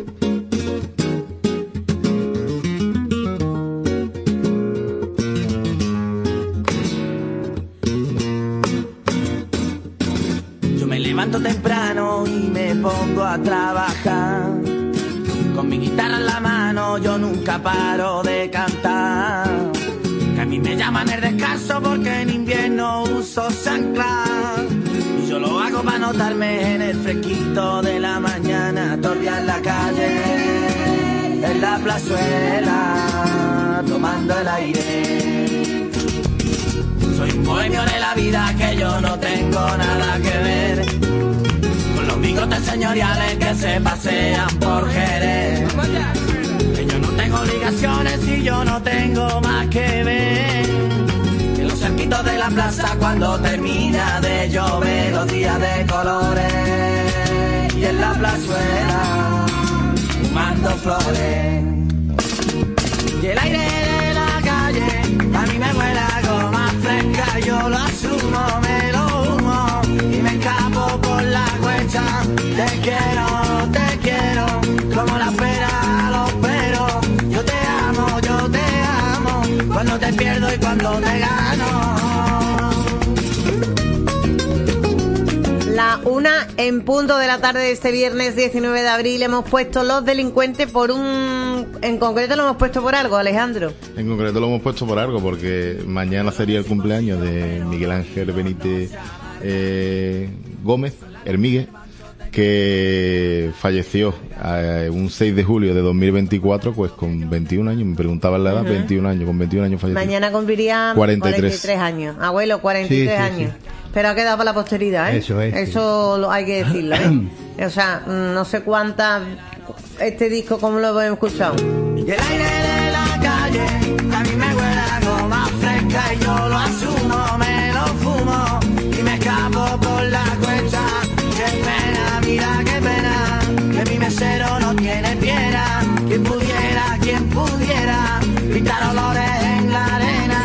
Yo me levanto temprano y me pongo a trabajar. Con mi guitarra en la mano yo nunca paro de cantar. Que a mí me llaman el descanso porque en invierno uso chanclas. Y yo lo hago para notarme en el fresquito de la mañana. Todavía en la calle, en la plazuela, tomando el aire. Soy un bohemio de la vida que yo no tengo nada que ver los bigotes señoriales que se pasean por Jerez. Que yo no tengo obligaciones y yo no tengo más que ver que los cerquitos de la plaza cuando termina de llover, los días de colores y en la plazuela fumando flores. Y el aire de la calle a mí me huele a goma fresca, yo lo asumo, me lo humo y me escapo por la cuecha. Te quiero, como la pera a los peros. Yo te amo, cuando te pierdo y cuando te gano. La 1:00 de la tarde de este viernes 19 de abril hemos puesto Los Delincuentes en concreto lo hemos puesto por algo, Alejandro. En concreto lo hemos puesto por algo porque mañana sería el cumpleaños de Miguel Ángel Benítez Gómez, Hermíguez, que falleció un 6 de julio de 2024, pues con 21 años, me preguntaban la edad, 21 años, con 21 años falleció. Mañana cumpliría 43 años, abuelo, 43 años. Pero ha quedado para la posteridad, ¿eh? Eso hay que decirlo, ¿eh? O sea, no sé cuántas, este disco, ¿cómo lo hemos escuchado? Y el aire de la calle, a mí me huele a goma fresca y yo lo asumo, me lo fumo y me escapo por la cuesta. Qué pena, mira qué pena, que mi mesero no tiene piedra. Quien pudiera, pintar olores en la arena.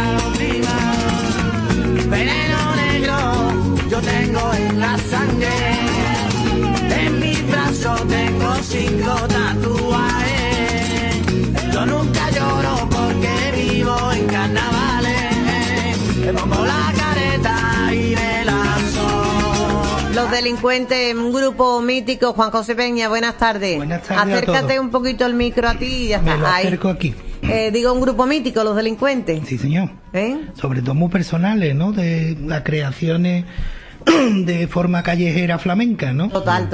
Veneno negro yo tengo en la sangre, en mi brazo tengo 5 tatuajes. Yo nunca lloro porque vivo en carnavales, me pongo la careta y me lanzo. Los Delincuentes, un grupo mítico. Juan José Peña, buenas tardes. Buenas tardes. Acércate un poquito el micro a ti y ya está. Me lo acerco aquí. Digo, un grupo mítico, Los Delincuentes. Sí, señor. Sobre todo muy personales, ¿no? De las creaciones de forma callejera flamenca, ¿no? Total.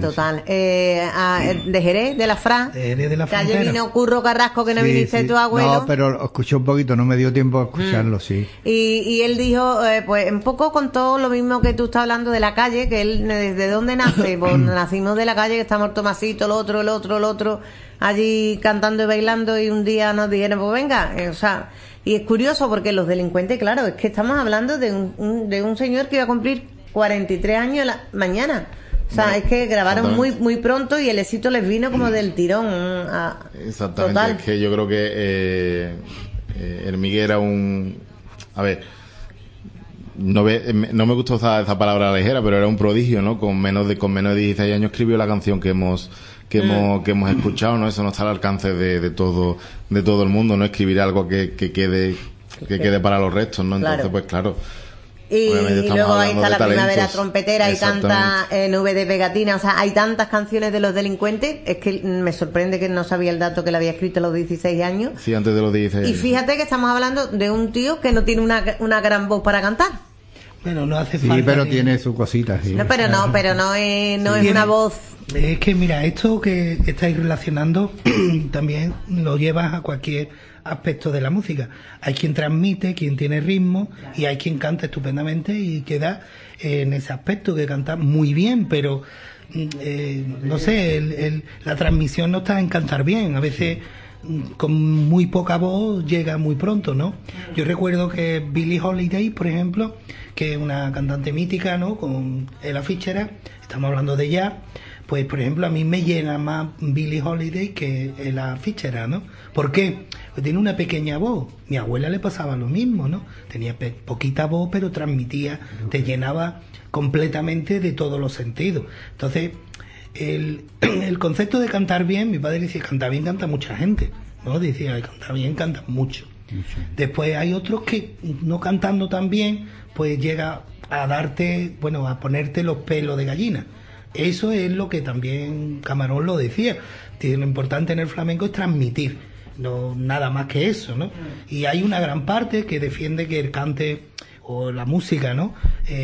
De Jerez, de la Fra. De la Calle vino Curro Carrasco, que no viniste tu abuelo. No, pero escuché un poquito, no me dio tiempo a escucharlo, sí. Y él dijo, pues un poco contó lo mismo que tú estás hablando de la calle, que él, ¿desde dónde nace? Pues nacimos de la calle, que estamos el Tomasito, el otro, allí cantando y bailando, y un día nos dijeron, pues venga, o sea, y es curioso porque Los Delincuentes, claro, es que estamos hablando de un señor que iba a cumplir 43 años mañana. O sea, es que grabaron muy pronto y el éxito les vino como del tirón. Exactamente, total. Es que yo creo que Hermíguez era un... A ver, no me gusta usar esa palabra ligera, pero era un prodigio, ¿no? Con menos de 16 años escribió la canción que hemos escuchado, ¿no? Eso no está al alcance de todo el mundo, ¿no? Escribir algo que quede para los restos, ¿no? Entonces, pues claro, Y luego ahí está la primavera trompetera y canta Nube de Pegatina. O sea, hay tantas canciones de Los Delincuentes. Es que me sorprende que no sabía el dato que le había escrito a los 16 años. Sí, antes de los 16 años. Y fíjate que estamos hablando de un tío que no tiene una gran voz para cantar. Bueno, no hace falta. Sí, pero tiene su cosita, sí. No, pero no es una voz. Es que mira, esto que estáis relacionando también lo llevas a cualquier aspecto de la música. Hay quien transmite, quien tiene ritmo, y hay quien canta estupendamente y queda en ese aspecto, que canta muy bien, pero no sé, la transmisión no está en cantar bien. A veces con muy poca voz llega muy pronto, ¿no? Yo recuerdo que Billie Holiday, por ejemplo, que es una cantante mítica, ¿no? Con Ella Fitzgerald, estamos hablando de ella, pues por ejemplo a mí me llena más Billie Holiday que Ella Fitzgerald, ¿no? ¿Por qué? Pues tiene una pequeña voz. Mi abuela le pasaba lo mismo, ¿no? Tenía poquita voz, pero transmitía, te llenaba completamente de todos los sentidos. Entonces, el concepto de cantar bien, mi padre decía, canta bien, canta mucha gente, ¿no? Decía, canta bien, canta mucho. Después hay otros que, no cantando tan bien, pues llega a darte, bueno, a ponerte los pelos de gallina. Eso es lo que también Camarón lo decía. Lo importante en el flamenco es transmitir, no nada más que eso, ¿no? Y hay una gran parte que defiende que el cante o la música, ¿no?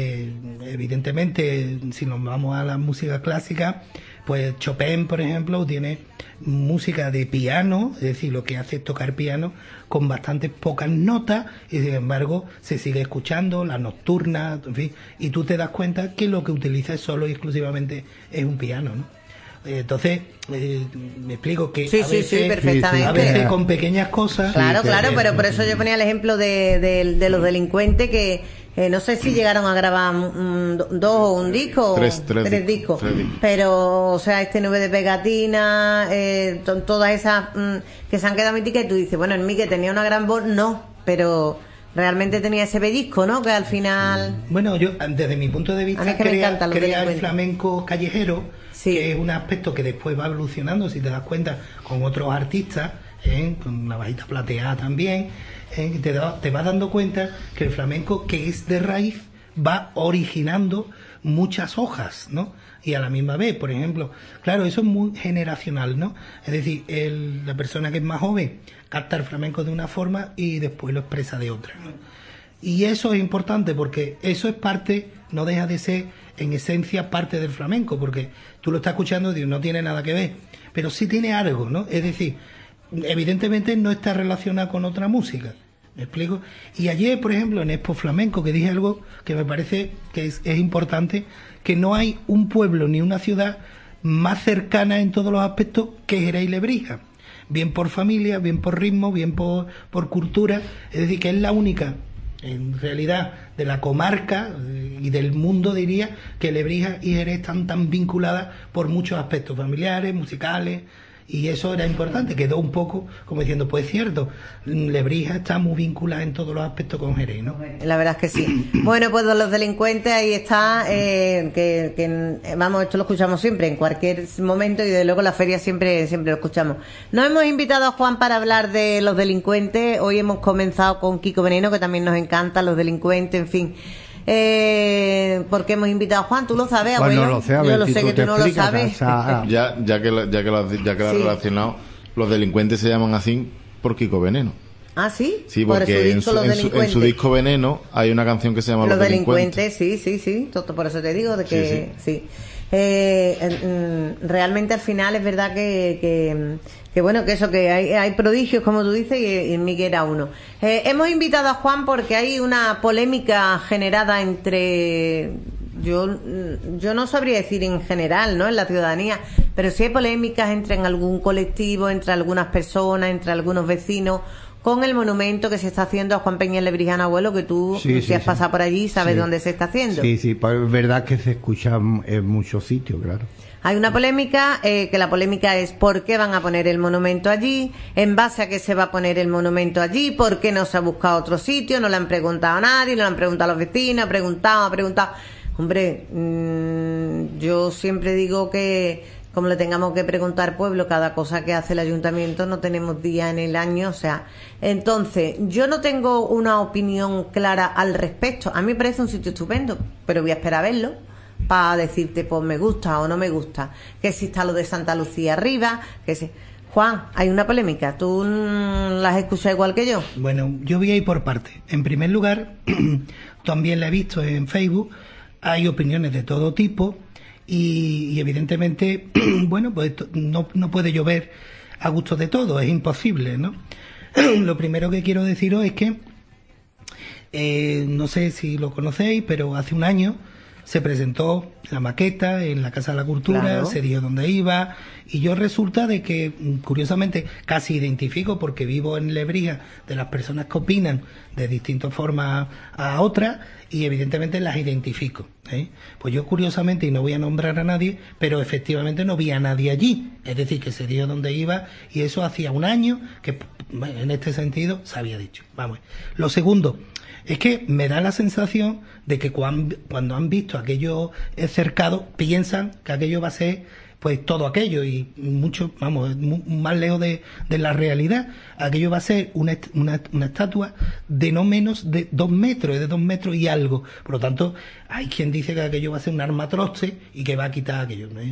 Evidentemente, si nos vamos a la música clásica, pues Chopin, por ejemplo, tiene música de piano, es decir, lo que hace es tocar piano con bastantes pocas notas, y sin embargo se sigue escuchando, la nocturna, en fin, y tú te das cuenta que lo que utiliza es solo y exclusivamente es un piano, ¿no? Entonces, me explico que sí, perfectamente. A veces con pequeñas cosas. Claro, pero por eso yo ponía el ejemplo de Los Delincuentes, que no sé si llegaron a grabar 2 o un disco, tres discos. Pero, o sea, Nube de Pegatina, todas esas que se han quedado míticas, y tú dices, bueno, en mí que tenía una gran voz, no, pero realmente tenía ese pellizco, ¿no? Que al final... Bueno, yo, desde mi punto de vista, crea el flamenco callejero, sí, que es un aspecto que después va evolucionando, si te das cuenta, con otros artistas, con la bajita plateada también, te vas dando cuenta que el flamenco, que es de raíz, va originando muchas hojas, ¿no? Y a la misma vez, por ejemplo, claro, eso es muy generacional, ¿no? Es decir, la persona que es más joven capta el flamenco de una forma y después lo expresa de otra, ¿no? Y eso es importante porque eso es parte, no deja de ser en esencia parte del flamenco, porque tú lo estás escuchando y no tiene nada que ver, pero sí tiene algo, ¿no? Es decir, evidentemente no está relacionado con otra música, ¿me explico? Y ayer, por ejemplo, en Expo Flamenco, que dije algo que me parece que es importante, que no hay un pueblo ni una ciudad más cercana en todos los aspectos que Jerez y Lebrija, bien por familia, bien por ritmo, bien por cultura, es decir, que es la única, en realidad, de la comarca y del mundo, diría, que Lebrija y Jerez están tan vinculadas por muchos aspectos familiares, musicales, y eso era importante. Quedó un poco como diciendo, pues es cierto, Lebrija está muy vinculada en todos los aspectos con Jerez, ¿no? La verdad es que sí. Bueno, pues Los Delincuentes, ahí está, vamos, esto lo escuchamos siempre, en cualquier momento, y desde luego en la feria siempre lo escuchamos. Nos hemos invitado a Juan para hablar de Los Delincuentes. Hoy hemos comenzado con Kiko Veneno, que también nos encanta Los Delincuentes, en fin. ¿Por qué hemos invitado a Juan? ¿Tú lo sabes, abuelo? Pues no lo sé, a ver, yo lo si sé que tú no lo sabes. Ya que lo has relacionado, Los Delincuentes se llaman así por Kiko Veneno. ¿Ah, sí? Sí, porque en su disco Veneno hay una canción que se llama Los Delincuentes. Sí. Por eso te digo de que sí. Realmente al final es verdad que bueno, que eso, que hay prodigios, como tú dices, y Miguel era uno. Hemos invitado a Juan porque hay una polémica generada entre... Yo no sabría decir en general, ¿no?, en la ciudadanía, pero sí hay polémicas en algún colectivo, entre algunas personas, entre algunos vecinos, con el monumento que se está haciendo a Juan Peña Lebrijano, abuelo, que tú, si has pasado por allí, sabes dónde se está haciendo. Sí, pues es verdad que se escucha en muchos sitios, claro. Hay una polémica, que la polémica es por qué van a poner el monumento allí, en base a qué se va a poner el monumento allí, por qué no se ha buscado otro sitio, no le han preguntado a nadie, no le han preguntado a los vecinos, ha preguntado. Hombre, yo siempre digo que como le tengamos que preguntar al pueblo cada cosa que hace el ayuntamiento, no tenemos día en el año, o sea, entonces yo no tengo una opinión clara al respecto. A mí me parece un sitio estupendo, pero voy a esperar a verlo para decirte pues me gusta o no me gusta, que si está lo de Santa Lucía arriba, que si... Juan, hay una polémica, ¿tú la has escuchado igual que yo? Bueno, yo voy a ir por partes. En primer lugar, también la he visto en Facebook, hay opiniones de todo tipo y evidentemente, bueno, pues no puede llover a gusto de todo, es imposible, ¿no? Lo primero que quiero deciros es que, no sé si lo conocéis, pero hace un año se presentó la maqueta en la Casa de la Cultura, claro. Se dijo dónde iba, y yo resulta de que, curiosamente, casi identifico, porque vivo en Lebrija, de las personas que opinan de distintas formas a otras, y evidentemente las identifico, ¿eh? Pues yo, curiosamente, y no voy a nombrar a nadie, pero efectivamente no vi a nadie allí, es decir, que se dijo dónde iba, y eso hacía un año que, en este sentido, se había dicho. Vamos. Lo segundo, es que me da la sensación de que cuando han visto aquello cercado, piensan que aquello va a ser pues todo aquello, y mucho, vamos, más lejos de la realidad. Aquello va a ser una estatua de no menos de 2 metros, de 2 metros y algo. Por lo tanto, hay quien dice que aquello va a ser un armatroste y que va a quitar aquello. ¿No?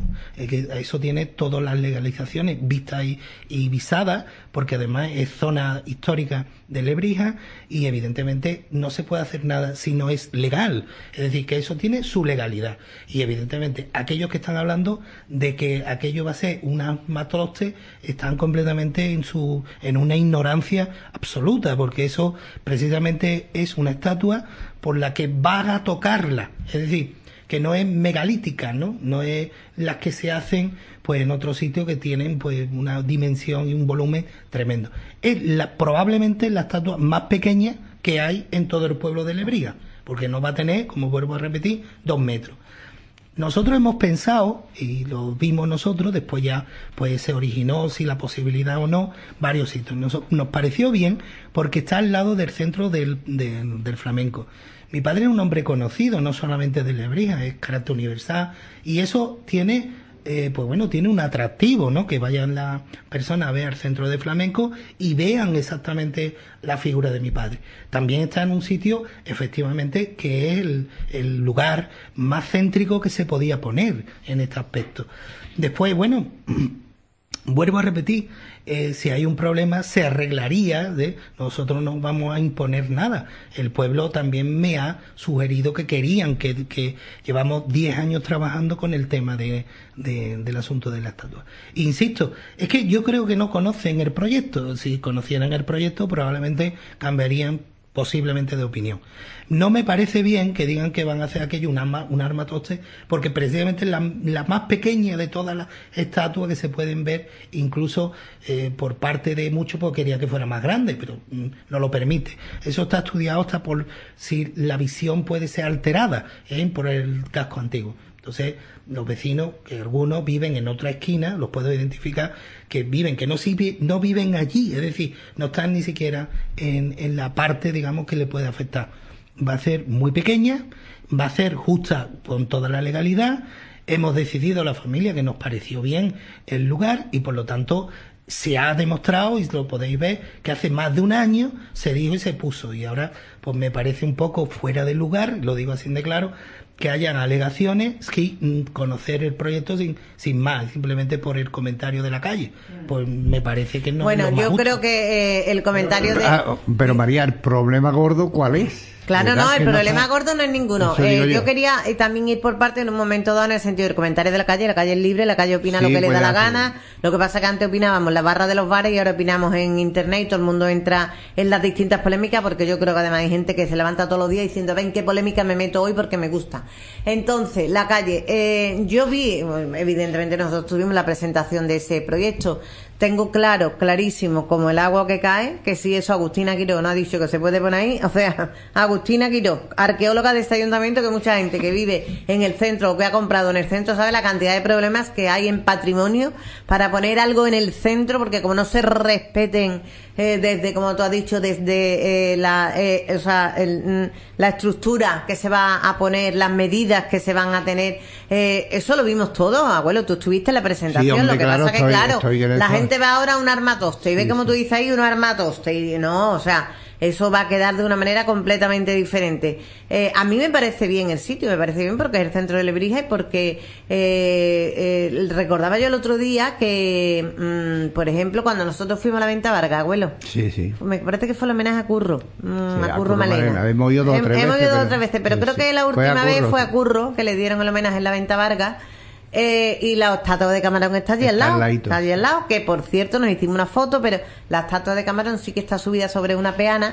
Es que eso tiene todas las legalizaciones vistas y visadas, porque además es zona histórica de Lebrija y evidentemente no se puede hacer nada si no es legal. Es decir, que eso tiene su legalidad. Y evidentemente aquellos que están hablando de que aquello va a ser un armatroste están completamente en una ignorancia absoluta, porque eso precisamente es una estatua por la que van a tocarla. Es decir, que no es megalítica, no es las que se hacen pues en otros sitios que tienen pues una dimensión y un volumen tremendo. Es probablemente la estatua más pequeña que hay en todo el pueblo de Lebrija, porque no va a tener, como vuelvo a repetir, 2 metros. Nosotros hemos pensado, y lo vimos nosotros, después ya pues se originó si la posibilidad o no, varios sitios. Nos pareció bien porque está al lado del centro del flamenco. Mi padre es un hombre conocido, no solamente de Lebrija, es carácter universal, y eso tiene, pues bueno, tiene un atractivo, ¿no? Que vayan las personas a ver al centro de flamenco y vean exactamente la figura de mi padre. También está en un sitio, efectivamente, que es el lugar más céntrico que se podía poner en este aspecto. Después, bueno, vuelvo a repetir, si hay un problema se arreglaría, nosotros no vamos a imponer nada. El pueblo también me ha sugerido que querían, que llevamos 10 años trabajando con el tema del asunto de la estatua. Insisto, es que yo creo que no conocen el proyecto. Si conocieran el proyecto probablemente cambiarían posiblemente de opinión. No me parece bien que digan que van a hacer aquello un armatoste, porque precisamente la más pequeña de todas las estatuas que se pueden ver, incluso por parte de muchos, porque quería que fuera más grande, pero no lo permite. Eso está estudiado hasta por si la visión puede ser alterada por el casco antiguo. Entonces, los vecinos, que algunos viven en otra esquina, los puedo identificar, que no viven allí, es decir, no están ni siquiera en la parte, digamos, que le puede afectar. Va a ser muy pequeña, va a ser justa con toda la legalidad. Hemos decidido la familia que nos pareció bien el lugar y por lo tanto se ha demostrado, y lo podéis ver, que hace más de un año se dijo y se puso, y ahora pues me parece un poco fuera de lugar, lo digo así de claro, que hayan alegaciones sin conocer el proyecto sin más, simplemente por el comentario de la calle. Pues me parece que no. Bueno, yo creo que el comentario de... Pero María, ¿el problema gordo cuál es? Claro, no, el problema gordo no es ninguno. Yo quería también ir por parte en un momento dado en el sentido del comentario de la calle es libre, la calle opina lo que le da la gana. Lo que pasa es que antes opinábamos en la barra de los bares y ahora opinamos en internet y todo el mundo entra en las distintas polémicas, porque yo creo que además hay gente que se levanta todos los días diciendo, ven qué polémica me meto hoy porque me gusta. Entonces, la calle, yo vi, evidentemente nosotros tuvimos la presentación de ese proyecto tengo clarísimo, como el agua que cae, que si eso Agustina Quiró no ha dicho que se puede poner ahí, o sea, Agustina Quiró, arqueóloga de este ayuntamiento, que mucha gente que vive en el centro o que ha comprado en el centro sabe la cantidad de problemas que hay en patrimonio para poner algo en el centro, porque como no se respeten desde, como tú has dicho, desde la estructura que se va a poner, las medidas que se van a tener, eso lo vimos todo, abuelo, tú estuviste en la presentación, sí, hombre, lo que claro, pasa que claro, la gente va ahora a un armatoste y ve, sí, como tú dices ahí, un armatoste y no, o sea, eso va a quedar de una manera completamente diferente. A mí me parece bien el sitio, me parece bien porque es el centro de Lebrija y porque recordaba yo el otro día que, por ejemplo, cuando nosotros fuimos a la Venta Vargas, abuelo, sí, me parece que fue el homenaje a Curro, sí, a Curro Maleno. Hemos ido dos o tres veces, pero creo que la última vez fue a Curro, que le dieron el homenaje en la Venta Vargas. Y la estatua de Camarón está allí al lado, que por cierto nos hicimos una foto, pero la estatua de Camarón sí que está subida sobre una peana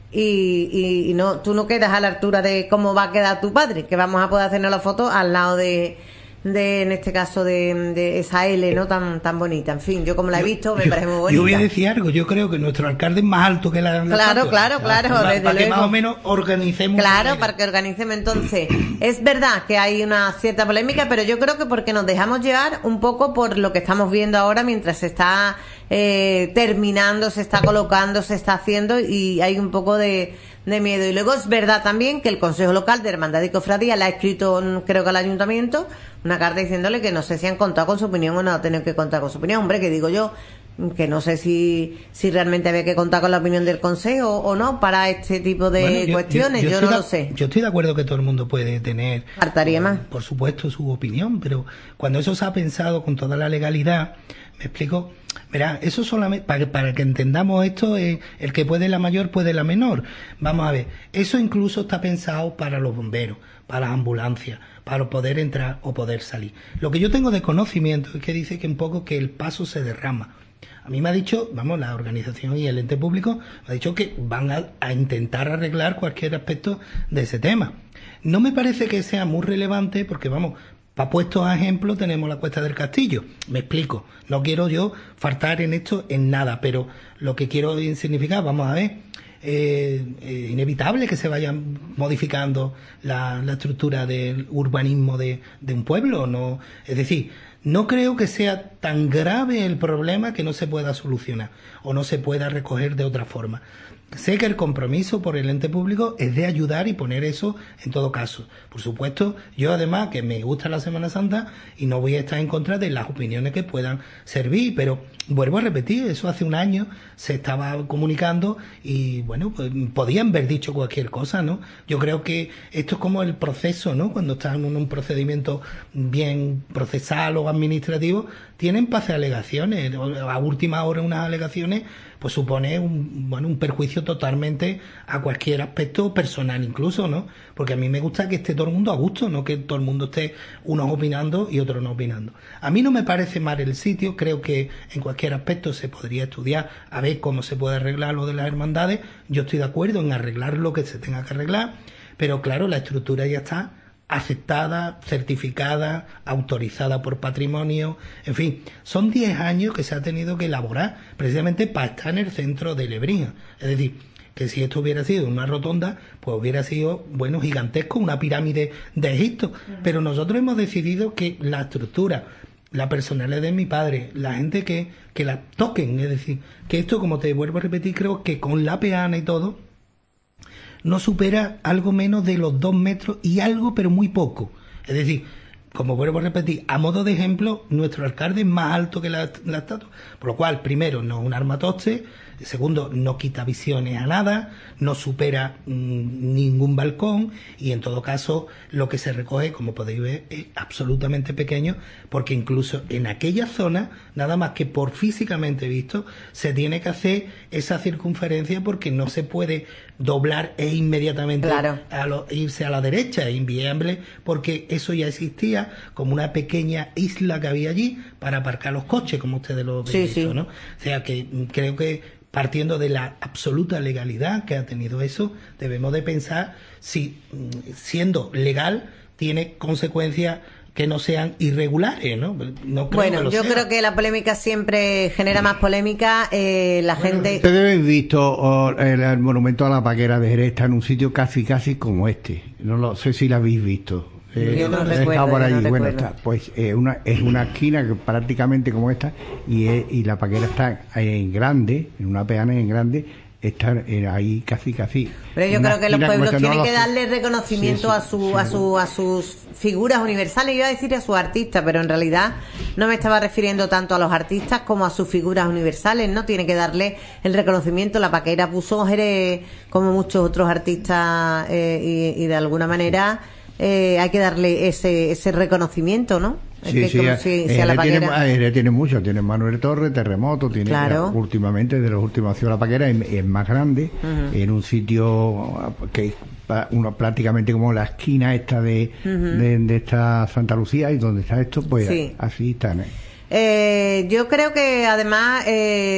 y no, tú no quedas a la altura de cómo va a quedar tu padre, que vamos a poder hacernos la foto al lado de en este caso de esa L, ¿no? tan bonita. En fin, yo como la he visto me parece muy bonita. Yo voy a decir algo, yo creo que nuestro alcalde es más alto que la Claro, para que más o menos organicemos. Claro, para que organicemos. Entonces, es verdad que hay una cierta polémica, pero yo creo que porque nos dejamos llevar un poco por lo que estamos viendo ahora mientras se está terminando, se está colocando, se está haciendo y hay un poco de miedo. Y luego es verdad también que el Consejo Local de Hermandad y Cofradía le ha escrito, creo que al Ayuntamiento, una carta diciéndole que no sé si han contado con su opinión o no han tenido que contar con su opinión. Hombre, que digo yo, que no sé si realmente había que contar con la opinión del Consejo o no para este tipo de cuestiones, yo no lo sé. Yo estoy de acuerdo que todo el mundo puede tener, faltaría más, por supuesto, su opinión, pero cuando eso se ha pensado con toda la legalidad, me explico. Verá, eso solamente, para que entendamos esto, el que puede la mayor puede la menor. Vamos a ver, eso incluso está pensado para los bomberos, para las ambulancias, para poder entrar o poder salir. Lo que yo tengo de conocimiento es que dice que un poco que el paso se derrama. A mí me ha dicho, la organización y el ente público me ha dicho que van a intentar arreglar cualquier aspecto de ese tema. No me parece que sea muy relevante porque, para puestos a ejemplo tenemos la Cuesta del Castillo. Me explico. No quiero yo faltar en esto en nada, pero lo que quiero significar, vamos a ver, inevitable que se vaya modificando la estructura del urbanismo de un pueblo, ¿no? Es decir, no creo que sea tan grave el problema que no se pueda solucionar o no se pueda recoger de otra forma. Sé que el compromiso por el ente público es de ayudar y poner eso en todo caso. Por supuesto, yo además que me gusta la Semana Santa y no voy a estar en contra de las opiniones que puedan servir, pero vuelvo a repetir, eso hace un año se estaba comunicando y pues podían haber dicho cualquier cosa, ¿no? Yo creo que esto es como el proceso, ¿no? Cuando están en un procedimiento bien procesal o administrativo, tienen pase alegaciones, a última hora unas alegaciones pues supone un perjuicio totalmente a cualquier aspecto personal incluso, ¿no? Porque a mí me gusta que esté todo el mundo a gusto, no que todo el mundo esté unos opinando y otros no opinando. A mí no me parece mal el sitio, creo que en cualquier aspecto se podría estudiar a ver cómo se puede arreglar lo de las hermandades. Yo estoy de acuerdo en arreglar lo que se tenga que arreglar, pero claro, la estructura ya está aceptada, certificada, autorizada por patrimonio, en fin, son 10 años que se ha tenido que elaborar precisamente para estar en el centro de Lebrija. Es decir, que si esto hubiera sido una rotonda, pues hubiera sido, gigantesco, una pirámide de Egipto. Pero nosotros hemos decidido que la estructura, la personalidad de mi padre, la gente que la toquen, es decir, que esto, como te vuelvo a repetir, creo que con la peana y todo, no supera algo menos de los 2 metros y algo, pero muy poco. Es decir, como vuelvo a repetir, a modo de ejemplo, nuestro alcalde es más alto que la estatua. Por lo cual, primero, no es un armatoste. Segundo, no quita visiones a nada, no supera ningún balcón y en todo caso lo que se recoge, como podéis ver, es absolutamente pequeño porque incluso en aquella zona, nada más que por físicamente visto, se tiene que hacer esa circunferencia porque no se puede doblar e inmediatamente irse a la derecha, es inviable porque eso ya existía como una pequeña isla que había allí para aparcar los coches, como ustedes lo ven, ¿no? O sea que creo que partiendo de la absoluta legalidad que ha tenido eso, debemos de pensar si, siendo legal, tiene consecuencias que no sean irregulares, ¿no? No creo bueno, yo creo que la polémica siempre genera más polémica. La gente... Ustedes habéis visto el monumento a la Paquera de Jerez, está en un sitio casi como este. No lo sé si lo habéis visto. Yo no recuerdo, por allí. No bueno, recuerdo. está, pues es una esquina que prácticamente como esta, y la Paquera está en grande, en una peana en grande, está ahí casi. Pero yo creo que los pueblos tienen que darle reconocimiento a sus figuras universales. Yo iba a decir a sus artistas, pero en realidad no me estaba refiriendo tanto a los artistas como a sus figuras universales, ¿no? Tiene que darle el reconocimiento. La Paquera puso Jerez como muchos otros artistas y de alguna manera hay que darle ese reconocimiento, ¿no? Tiene mucho, tiene Manuel Torres, Terremoto, tiene últimamente, de los últimos ha sido la Paquera, es más grande, en un sitio que es prácticamente como la esquina esta de esta Santa Lucía, y donde está esto, pues así están. Yo creo que además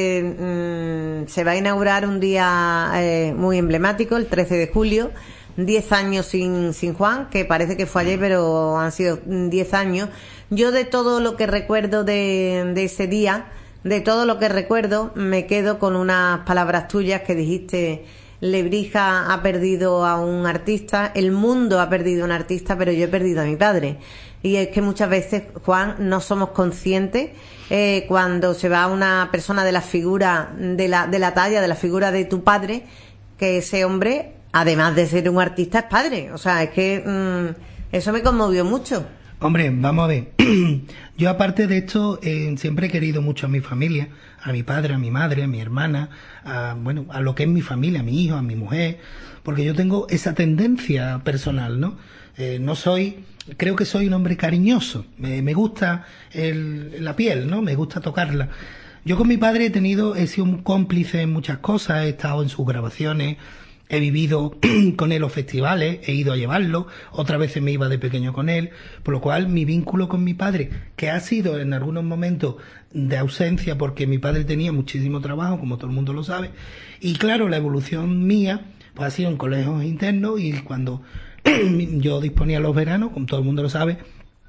se va a inaugurar un día muy emblemático, el 13 de julio, 10 años sin Juan, que parece que fue ayer, pero han sido 10 años. Yo de todo lo que recuerdo de ese día, de todo lo que recuerdo, me quedo con unas palabras tuyas que dijiste: Lebrija ha perdido a un artista, el mundo ha perdido a un artista, pero yo he perdido a mi padre. Y es que muchas veces, Juan, no somos conscientes cuando se va una persona de la figura, de la talla, de la figura de tu padre, que ese hombre, además de ser un artista, es padre. O sea, es que eso me conmovió mucho. Hombre, vamos a ver. Yo, aparte de esto, siempre he querido mucho a mi familia, a mi padre, a mi madre, a mi hermana, a lo que es mi familia, a mi hijo, a mi mujer, porque yo tengo esa tendencia personal, ¿no? Creo que soy un hombre cariñoso. Me gusta la piel, ¿no? Me gusta tocarla. Yo con mi padre he sido un cómplice en muchas cosas, he estado en sus grabaciones, he vivido con él los festivales, he ido a llevarlo, otras veces me iba de pequeño con él, por lo cual mi vínculo con mi padre, que ha sido en algunos momentos de ausencia porque mi padre tenía muchísimo trabajo, como todo el mundo lo sabe, y claro, la evolución mía pues ha sido en colegios internos, y cuando yo disponía los veranos, como todo el mundo lo sabe,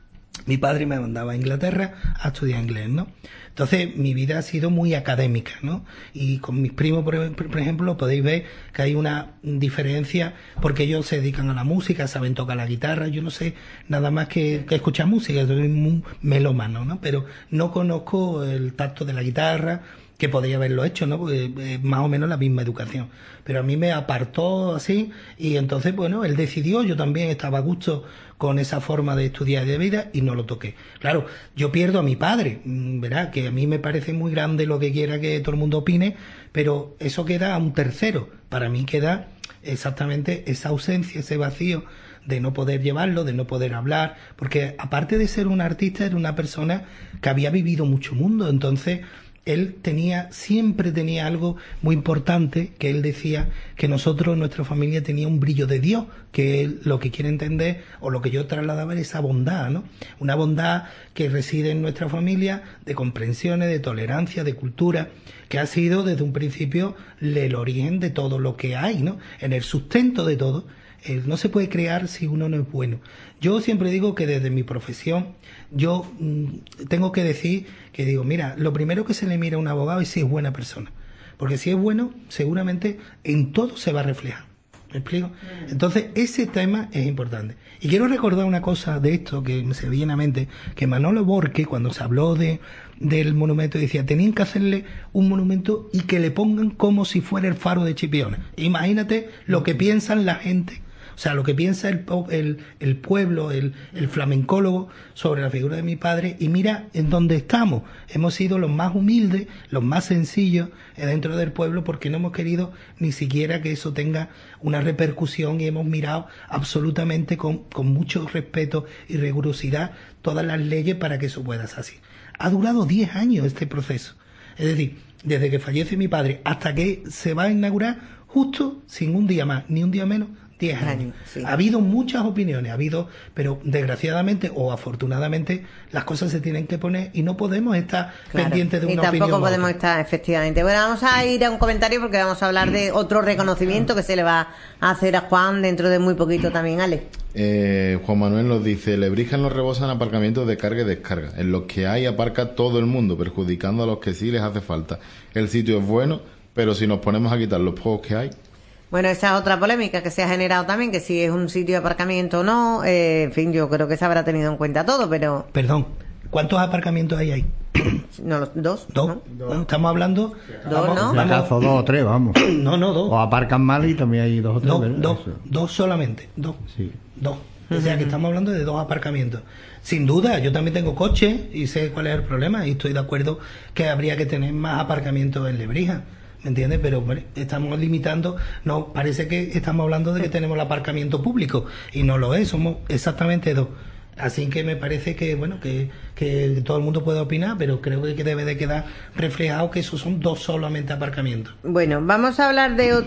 mi padre me mandaba a Inglaterra a estudiar inglés, ¿no? Entonces, mi vida ha sido muy académica, ¿no? Y con mis primos, por ejemplo, podéis ver que hay una diferencia, porque ellos se dedican a la música, saben tocar la guitarra. Yo no sé nada más que escuchar música, soy muy melómano, ¿no? Pero no conozco el tacto de la guitarra, que podría haberlo hecho, ¿no? Porque es más o menos la misma educación. Pero a mí me apartó así, y entonces, bueno, él decidió, yo también estaba a gusto con esa forma de estudiar y de vida, y no lo toqué. Claro, yo pierdo a mi padre, ¿verdad? Que a mí me parece muy grande lo que quiera que todo el mundo opine, pero eso queda a un tercero. Para mí queda exactamente esa ausencia, ese vacío de no poder llevarlo, de no poder hablar, porque aparte de ser un artista, era una persona que había vivido mucho mundo. Entonces él siempre tenía algo muy importante, que él decía que nosotros, nuestra familia, tenía un brillo de Dios, que él, lo que quiere entender, o lo que yo trasladaba, es esa bondad, ¿no? Una bondad que reside en nuestra familia, de comprensiones, de tolerancia, de cultura, que ha sido desde un principio el origen de todo lo que hay, ¿no? En el sustento de todo. No se puede crear si uno no es bueno. Yo siempre digo que desde mi profesión, yo tengo que decir que digo, mira, lo primero que se le mira a un abogado es si es buena persona. Porque si es bueno, seguramente en todo se va a reflejar. ¿Me explico? Entonces, ese tema es importante. Y quiero recordar una cosa de esto que me se viene a mente, que Manolo Borque, cuando se habló del monumento, decía, tenían que hacerle un monumento y que le pongan como si fuera el faro de Chipiona. Imagínate lo que piensan la gente, o sea, lo que piensa el pueblo, el flamencólogo sobre la figura de mi padre, y mira en dónde estamos. Hemos sido los más humildes, los más sencillos dentro del pueblo, porque no hemos querido ni siquiera que eso tenga una repercusión, y hemos mirado absolutamente con mucho respeto y rigurosidad todas las leyes para que eso pueda ser así. Ha durado 10 años este proceso. Es decir, desde que fallece mi padre hasta que se va a inaugurar, justo sin un día más ni un día menos, 10 años. Sí. Ha habido muchas opiniones, pero desgraciadamente o afortunadamente las cosas se tienen que poner y no podemos estar pendientes de una opinión. Y tampoco podemos estar, efectivamente. Bueno, vamos a ir a un comentario porque vamos a hablar de otro reconocimiento que se le va a hacer a Juan dentro de muy poquito también, Ale. Juan Manuel nos dice: Lebrija nos rebosan aparcamientos de carga y descarga. En los que hay aparca todo el mundo, perjudicando a los que sí les hace falta. El sitio es bueno, pero si nos ponemos a quitar los pocos que hay... Bueno, esa es otra polémica que se ha generado también, que si es un sitio de aparcamiento o no. En fin, yo creo que se habrá tenido en cuenta todo, pero... Perdón, ¿cuántos aparcamientos hay ahí? No, dos. ¿Dos? ¿No? Estamos hablando... Dos, ¿no? ¿Dos o tres, vamos? No, dos. O aparcan mal y también hay dos o tres. Dos solamente. Dos. Sí. Dos. O sea que estamos hablando de 2 aparcamientos. Sin duda, yo también tengo coche y sé cuál es el problema y estoy de acuerdo que habría que tener más aparcamientos en Lebrija. ¿Me entiendes? Pero bueno, estamos limitando, no, parece que estamos hablando de que tenemos el aparcamiento público y no lo es, somos exactamente 2. Así que me parece que, bueno, que todo el mundo puede opinar, pero creo que debe de quedar reflejado que esos son 2 solamente aparcamientos. Bueno, vamos a hablar de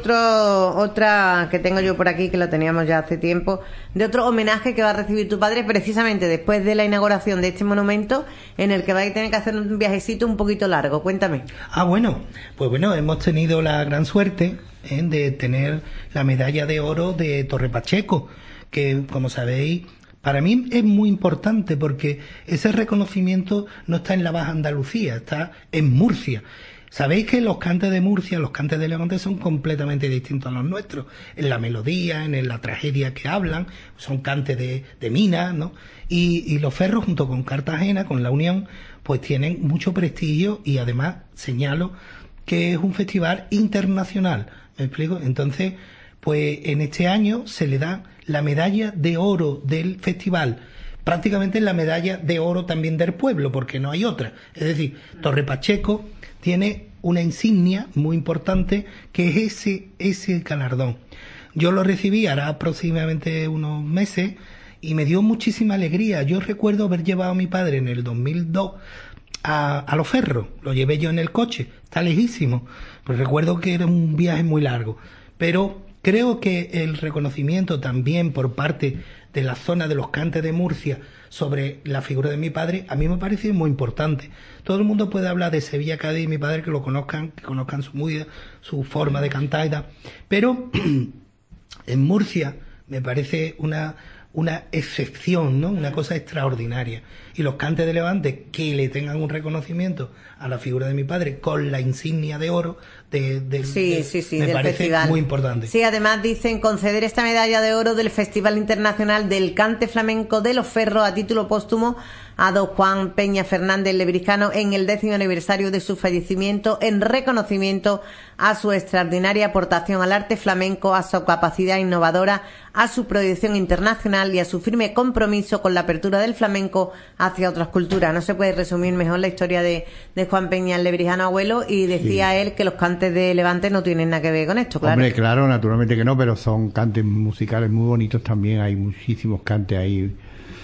otra que tengo yo por aquí, que lo teníamos ya hace tiempo, de otro homenaje que va a recibir tu padre precisamente después de la inauguración de este monumento, en el que vais a tener que hacer un viajecito un poquito largo. Cuéntame. Pues bueno, hemos tenido la gran suerte de tener la medalla de oro de Torre Pacheco, que, como sabéis, para mí es muy importante porque ese reconocimiento no está en la Baja Andalucía, está en Murcia. Sabéis que los cantes de Murcia, los cantes de Levante son completamente distintos a los nuestros. En la melodía, en la tragedia que hablan, son cantes de minas, ¿no? Y los Ferros, junto con Cartagena, con La Unión, pues tienen mucho prestigio y además señalo que es un festival internacional. ¿Me explico? Entonces, pues en este año se le da la medalla de oro del festival, prácticamente la medalla de oro también del pueblo, porque no hay otra. Es decir, Torre Pacheco tiene una insignia muy importante que es ese galardón. Yo lo recibí hará aproximadamente unos meses y me dio muchísima alegría. Yo recuerdo haber llevado a mi padre en el 2002 a Los Ferros, lo llevé yo en el coche, está lejísimo, pues recuerdo que era un viaje muy largo, pero creo que el reconocimiento también por parte de la zona de los cantes de Murcia sobre la figura de mi padre, a mí me parece muy importante. Todo el mundo puede hablar de Sevilla, Cádiz y mi padre, que conozcan su música, su forma de cantar y tal, pero en Murcia me parece una excepción, ¿no? Una cosa extraordinaria. Y los cantes de Levante que le tengan un reconocimiento a la figura de mi padre con la insignia de oro me parece festival. Muy importante. Sí, además dicen conceder esta medalla de oro del Festival Internacional del Cante Flamenco de Los Ferros a título póstumo a don Juan Peña Fernández Lebrijano en el 10º aniversario de su fallecimiento, en reconocimiento a su extraordinaria aportación al arte flamenco, a su capacidad innovadora, a su proyección internacional y a su firme compromiso con la apertura del flamenco hacia otras culturas. No se puede resumir mejor la historia de Juan Peña Lebrijano, abuelo, y decía él que los cantes de Levante no tienen nada que ver con esto, claro. Hombre, claro, naturalmente que no, pero son cantes musicales muy bonitos también, hay muchísimos cantes ahí.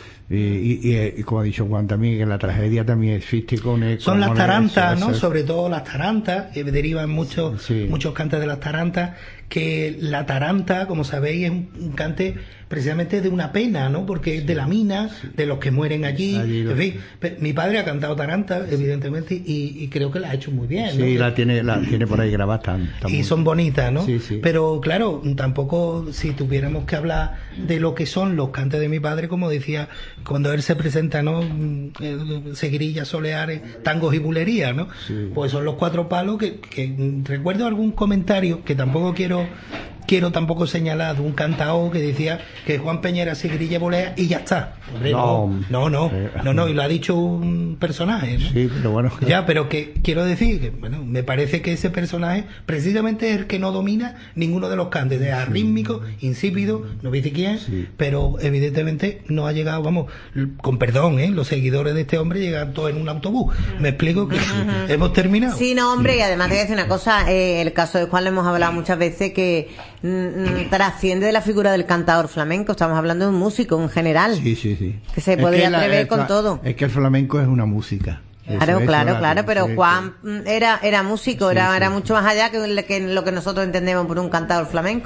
Y como ha dicho Juan también, que la tragedia también existe son las tarantas, ¿no? Sobre todo las tarantas, derivan muchos cantes de las tarantas, que la taranta, como sabéis, es un cante precisamente de una pena, ¿no? Porque es de la mina, de los que mueren allí. En fin, mi padre ha cantado taranta, evidentemente, y creo que la ha hecho muy bien, ¿no? Sí, la tiene por ahí grabada. Y son bonitas, ¿no? Sí, sí. Pero claro, tampoco si tuviéramos que hablar de lo que son los cantes de mi padre, como decía, cuando él se presenta, ¿no? Seguirillas, soleares, tangos y bulerías, ¿no? Sí. Pues son los 4 palos que recuerdo algún comentario que tampoco quiero tampoco señalar de un cantao que decía que Juan Peña era seguirilla bolea y ya está. Hombre, no, y lo ha dicho un personaje, ¿no? Sí, pero bueno. Ya, pero que quiero decir que, bueno, me parece que ese personaje precisamente es el que no domina ninguno de los cantes, es arrítmico, insípido, no dice quién, pero evidentemente no ha llegado, vamos, con perdón, los seguidores de este hombre llegan todos en un autobús. Me explico que hemos terminado. Sí, no, hombre, y además te voy a decir una cosa, el caso del cual hemos hablado muchas veces, que trasciende de la figura del cantador flamenco. Estamos hablando de un músico en general. Sí. Que se podría prever con todo. Es que el flamenco es una música. Claro, pero Juan era músico, era mucho más allá que lo que nosotros entendemos por un cantador flamenco, ¿no?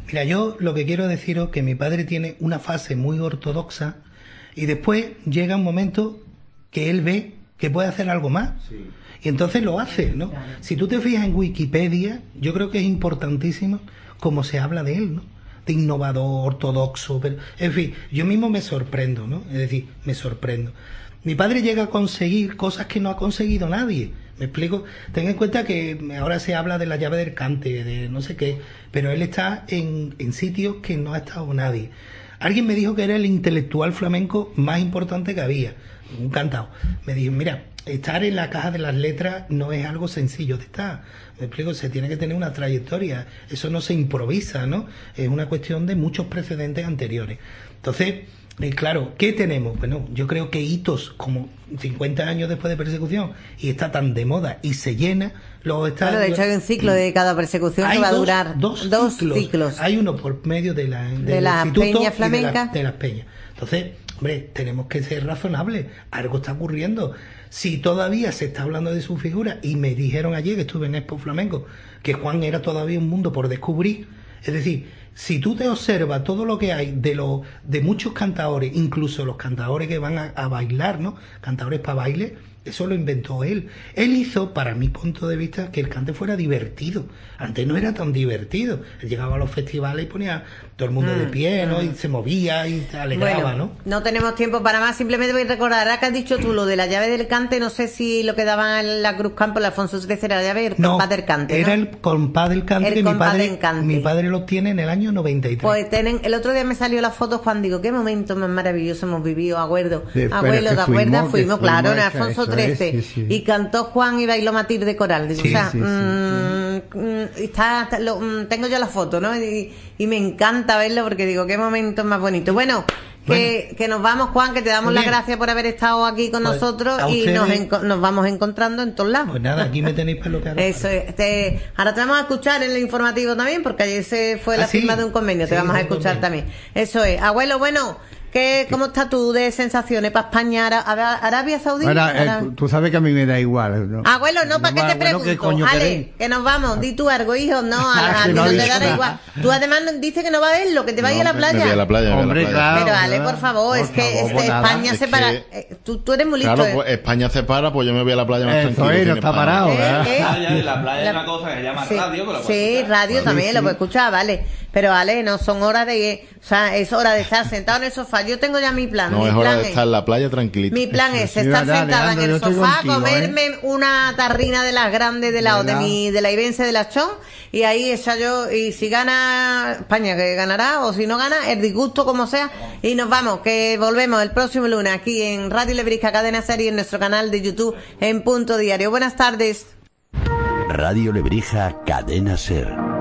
Mira, yo lo que quiero deciros es que mi padre tiene una fase muy ortodoxa y después llega un momento que él ve que puede hacer algo más. Sí. Y entonces lo hace, ¿no? Si tú te fijas en Wikipedia, yo creo que es importantísimo cómo se habla de él, ¿no? De innovador, ortodoxo, pero, en fin, yo mismo me sorprendo, ¿no? Es decir, me sorprendo. Mi padre llega a conseguir cosas que no ha conseguido nadie. ¿Me explico? Ten en cuenta que ahora se habla de la llave del cante, de no sé qué, pero él está en sitios que no ha estado nadie. Alguien me dijo que era el intelectual flamenco más importante que había, un cantao. Me dijo, mira, estar en la caja de las letras no es algo sencillo de estar. Me explico, se tiene que tener una trayectoria, eso no se improvisa, ¿no? Es una cuestión de muchos precedentes anteriores. Entonces, claro, ¿qué tenemos? Bueno, yo creo que hitos como 50 años después de Persecución y está tan de moda y se llena los estadios. Bueno, de hecho hay un ciclo de cada Persecución que va a durar dos ciclos. Hay uno por medio de la peña flamenca de las peñas. Entonces, hombre, tenemos que ser razonables. Algo está ocurriendo. Si todavía se está hablando de su figura, y me dijeron ayer que estuve en Expo Flamenco, que Juan era todavía un mundo por descubrir, es decir, si tú te observas todo lo que hay de muchos cantadores, incluso los cantadores que van a bailar, ¿no? Cantadores para baile, eso lo inventó él. Él hizo, para mi punto de vista, que el cante fuera divertido. Antes no era tan divertido. Él llegaba a los festivales y ponía todo el mundo de pie, ¿no? Y se movía y se alegraba, ¿no? No tenemos tiempo para más. Simplemente voy a recordar, ahora que has dicho tú lo de la llave del cante, no sé si lo que daba en la Cruz Campo, el Alfonso XIII, era la llave del compás del cante, ¿no? Era el compás del cante, que mi padre lo tiene en el año 93. Pues el otro día me salió la foto, Juan, digo, qué momento más maravilloso hemos vivido, abuelo, ¿te acuerdas? Fuimos, claro, en Alfonso XIII. Sí. Y cantó Juan y bailó Matilde de coral. Digo, tengo yo la foto, ¿no? Y me encanta verlo porque digo, qué momento más bonito. Bueno, que nos vamos, Juan, que te damos las gracias por haber estado aquí con nosotros y nos vamos encontrando en todos lados. Pues nada, aquí me tenéis para lo que haga. Eso es. Ahora te vamos a escuchar en el informativo también, porque ayer se fue la firma de un convenio, te vamos a escuchar también. Eso es. Abuelo, bueno, ¿cómo estás tú de sensaciones para España, Arabia Saudí? Bueno, tú sabes que a mí me da igual, ¿no? Abuelo, no, ¿para qué te pregunto? Ale, que nos vamos, di tú algo, hijo, no, a ti no te dará igual. Tú además dices que no va a verlo, que te va a ir a la playa. Me voy a la playa, hombre, claro. Pero Ale, por favor, es que España se para. Tú eres muy listo. Claro, pues España se para, pues yo me voy a la playa más tranquilo. No está parado, La playa es una cosa que se llama radio. Sí, radio también lo puedes escuchar, vale. Pero Ale, no son horas o sea, es hora de estar sentado en el sofá. Yo tengo ya mi plan. No, es hora de estar en la playa tranquilita. Mi plan es estar sentada en el sofá, comerme una tarrina de las grandes de la Ibense de la Chón, y ahí y si gana España, que ganará, o si no gana, el disgusto como sea, y nos vamos, que volvemos el próximo lunes aquí en Radio Lebrisca, Cadena Ser, y en nuestro canal de YouTube en Punto Diario. Buenas tardes. Radio Lebrija, Cadena Ser.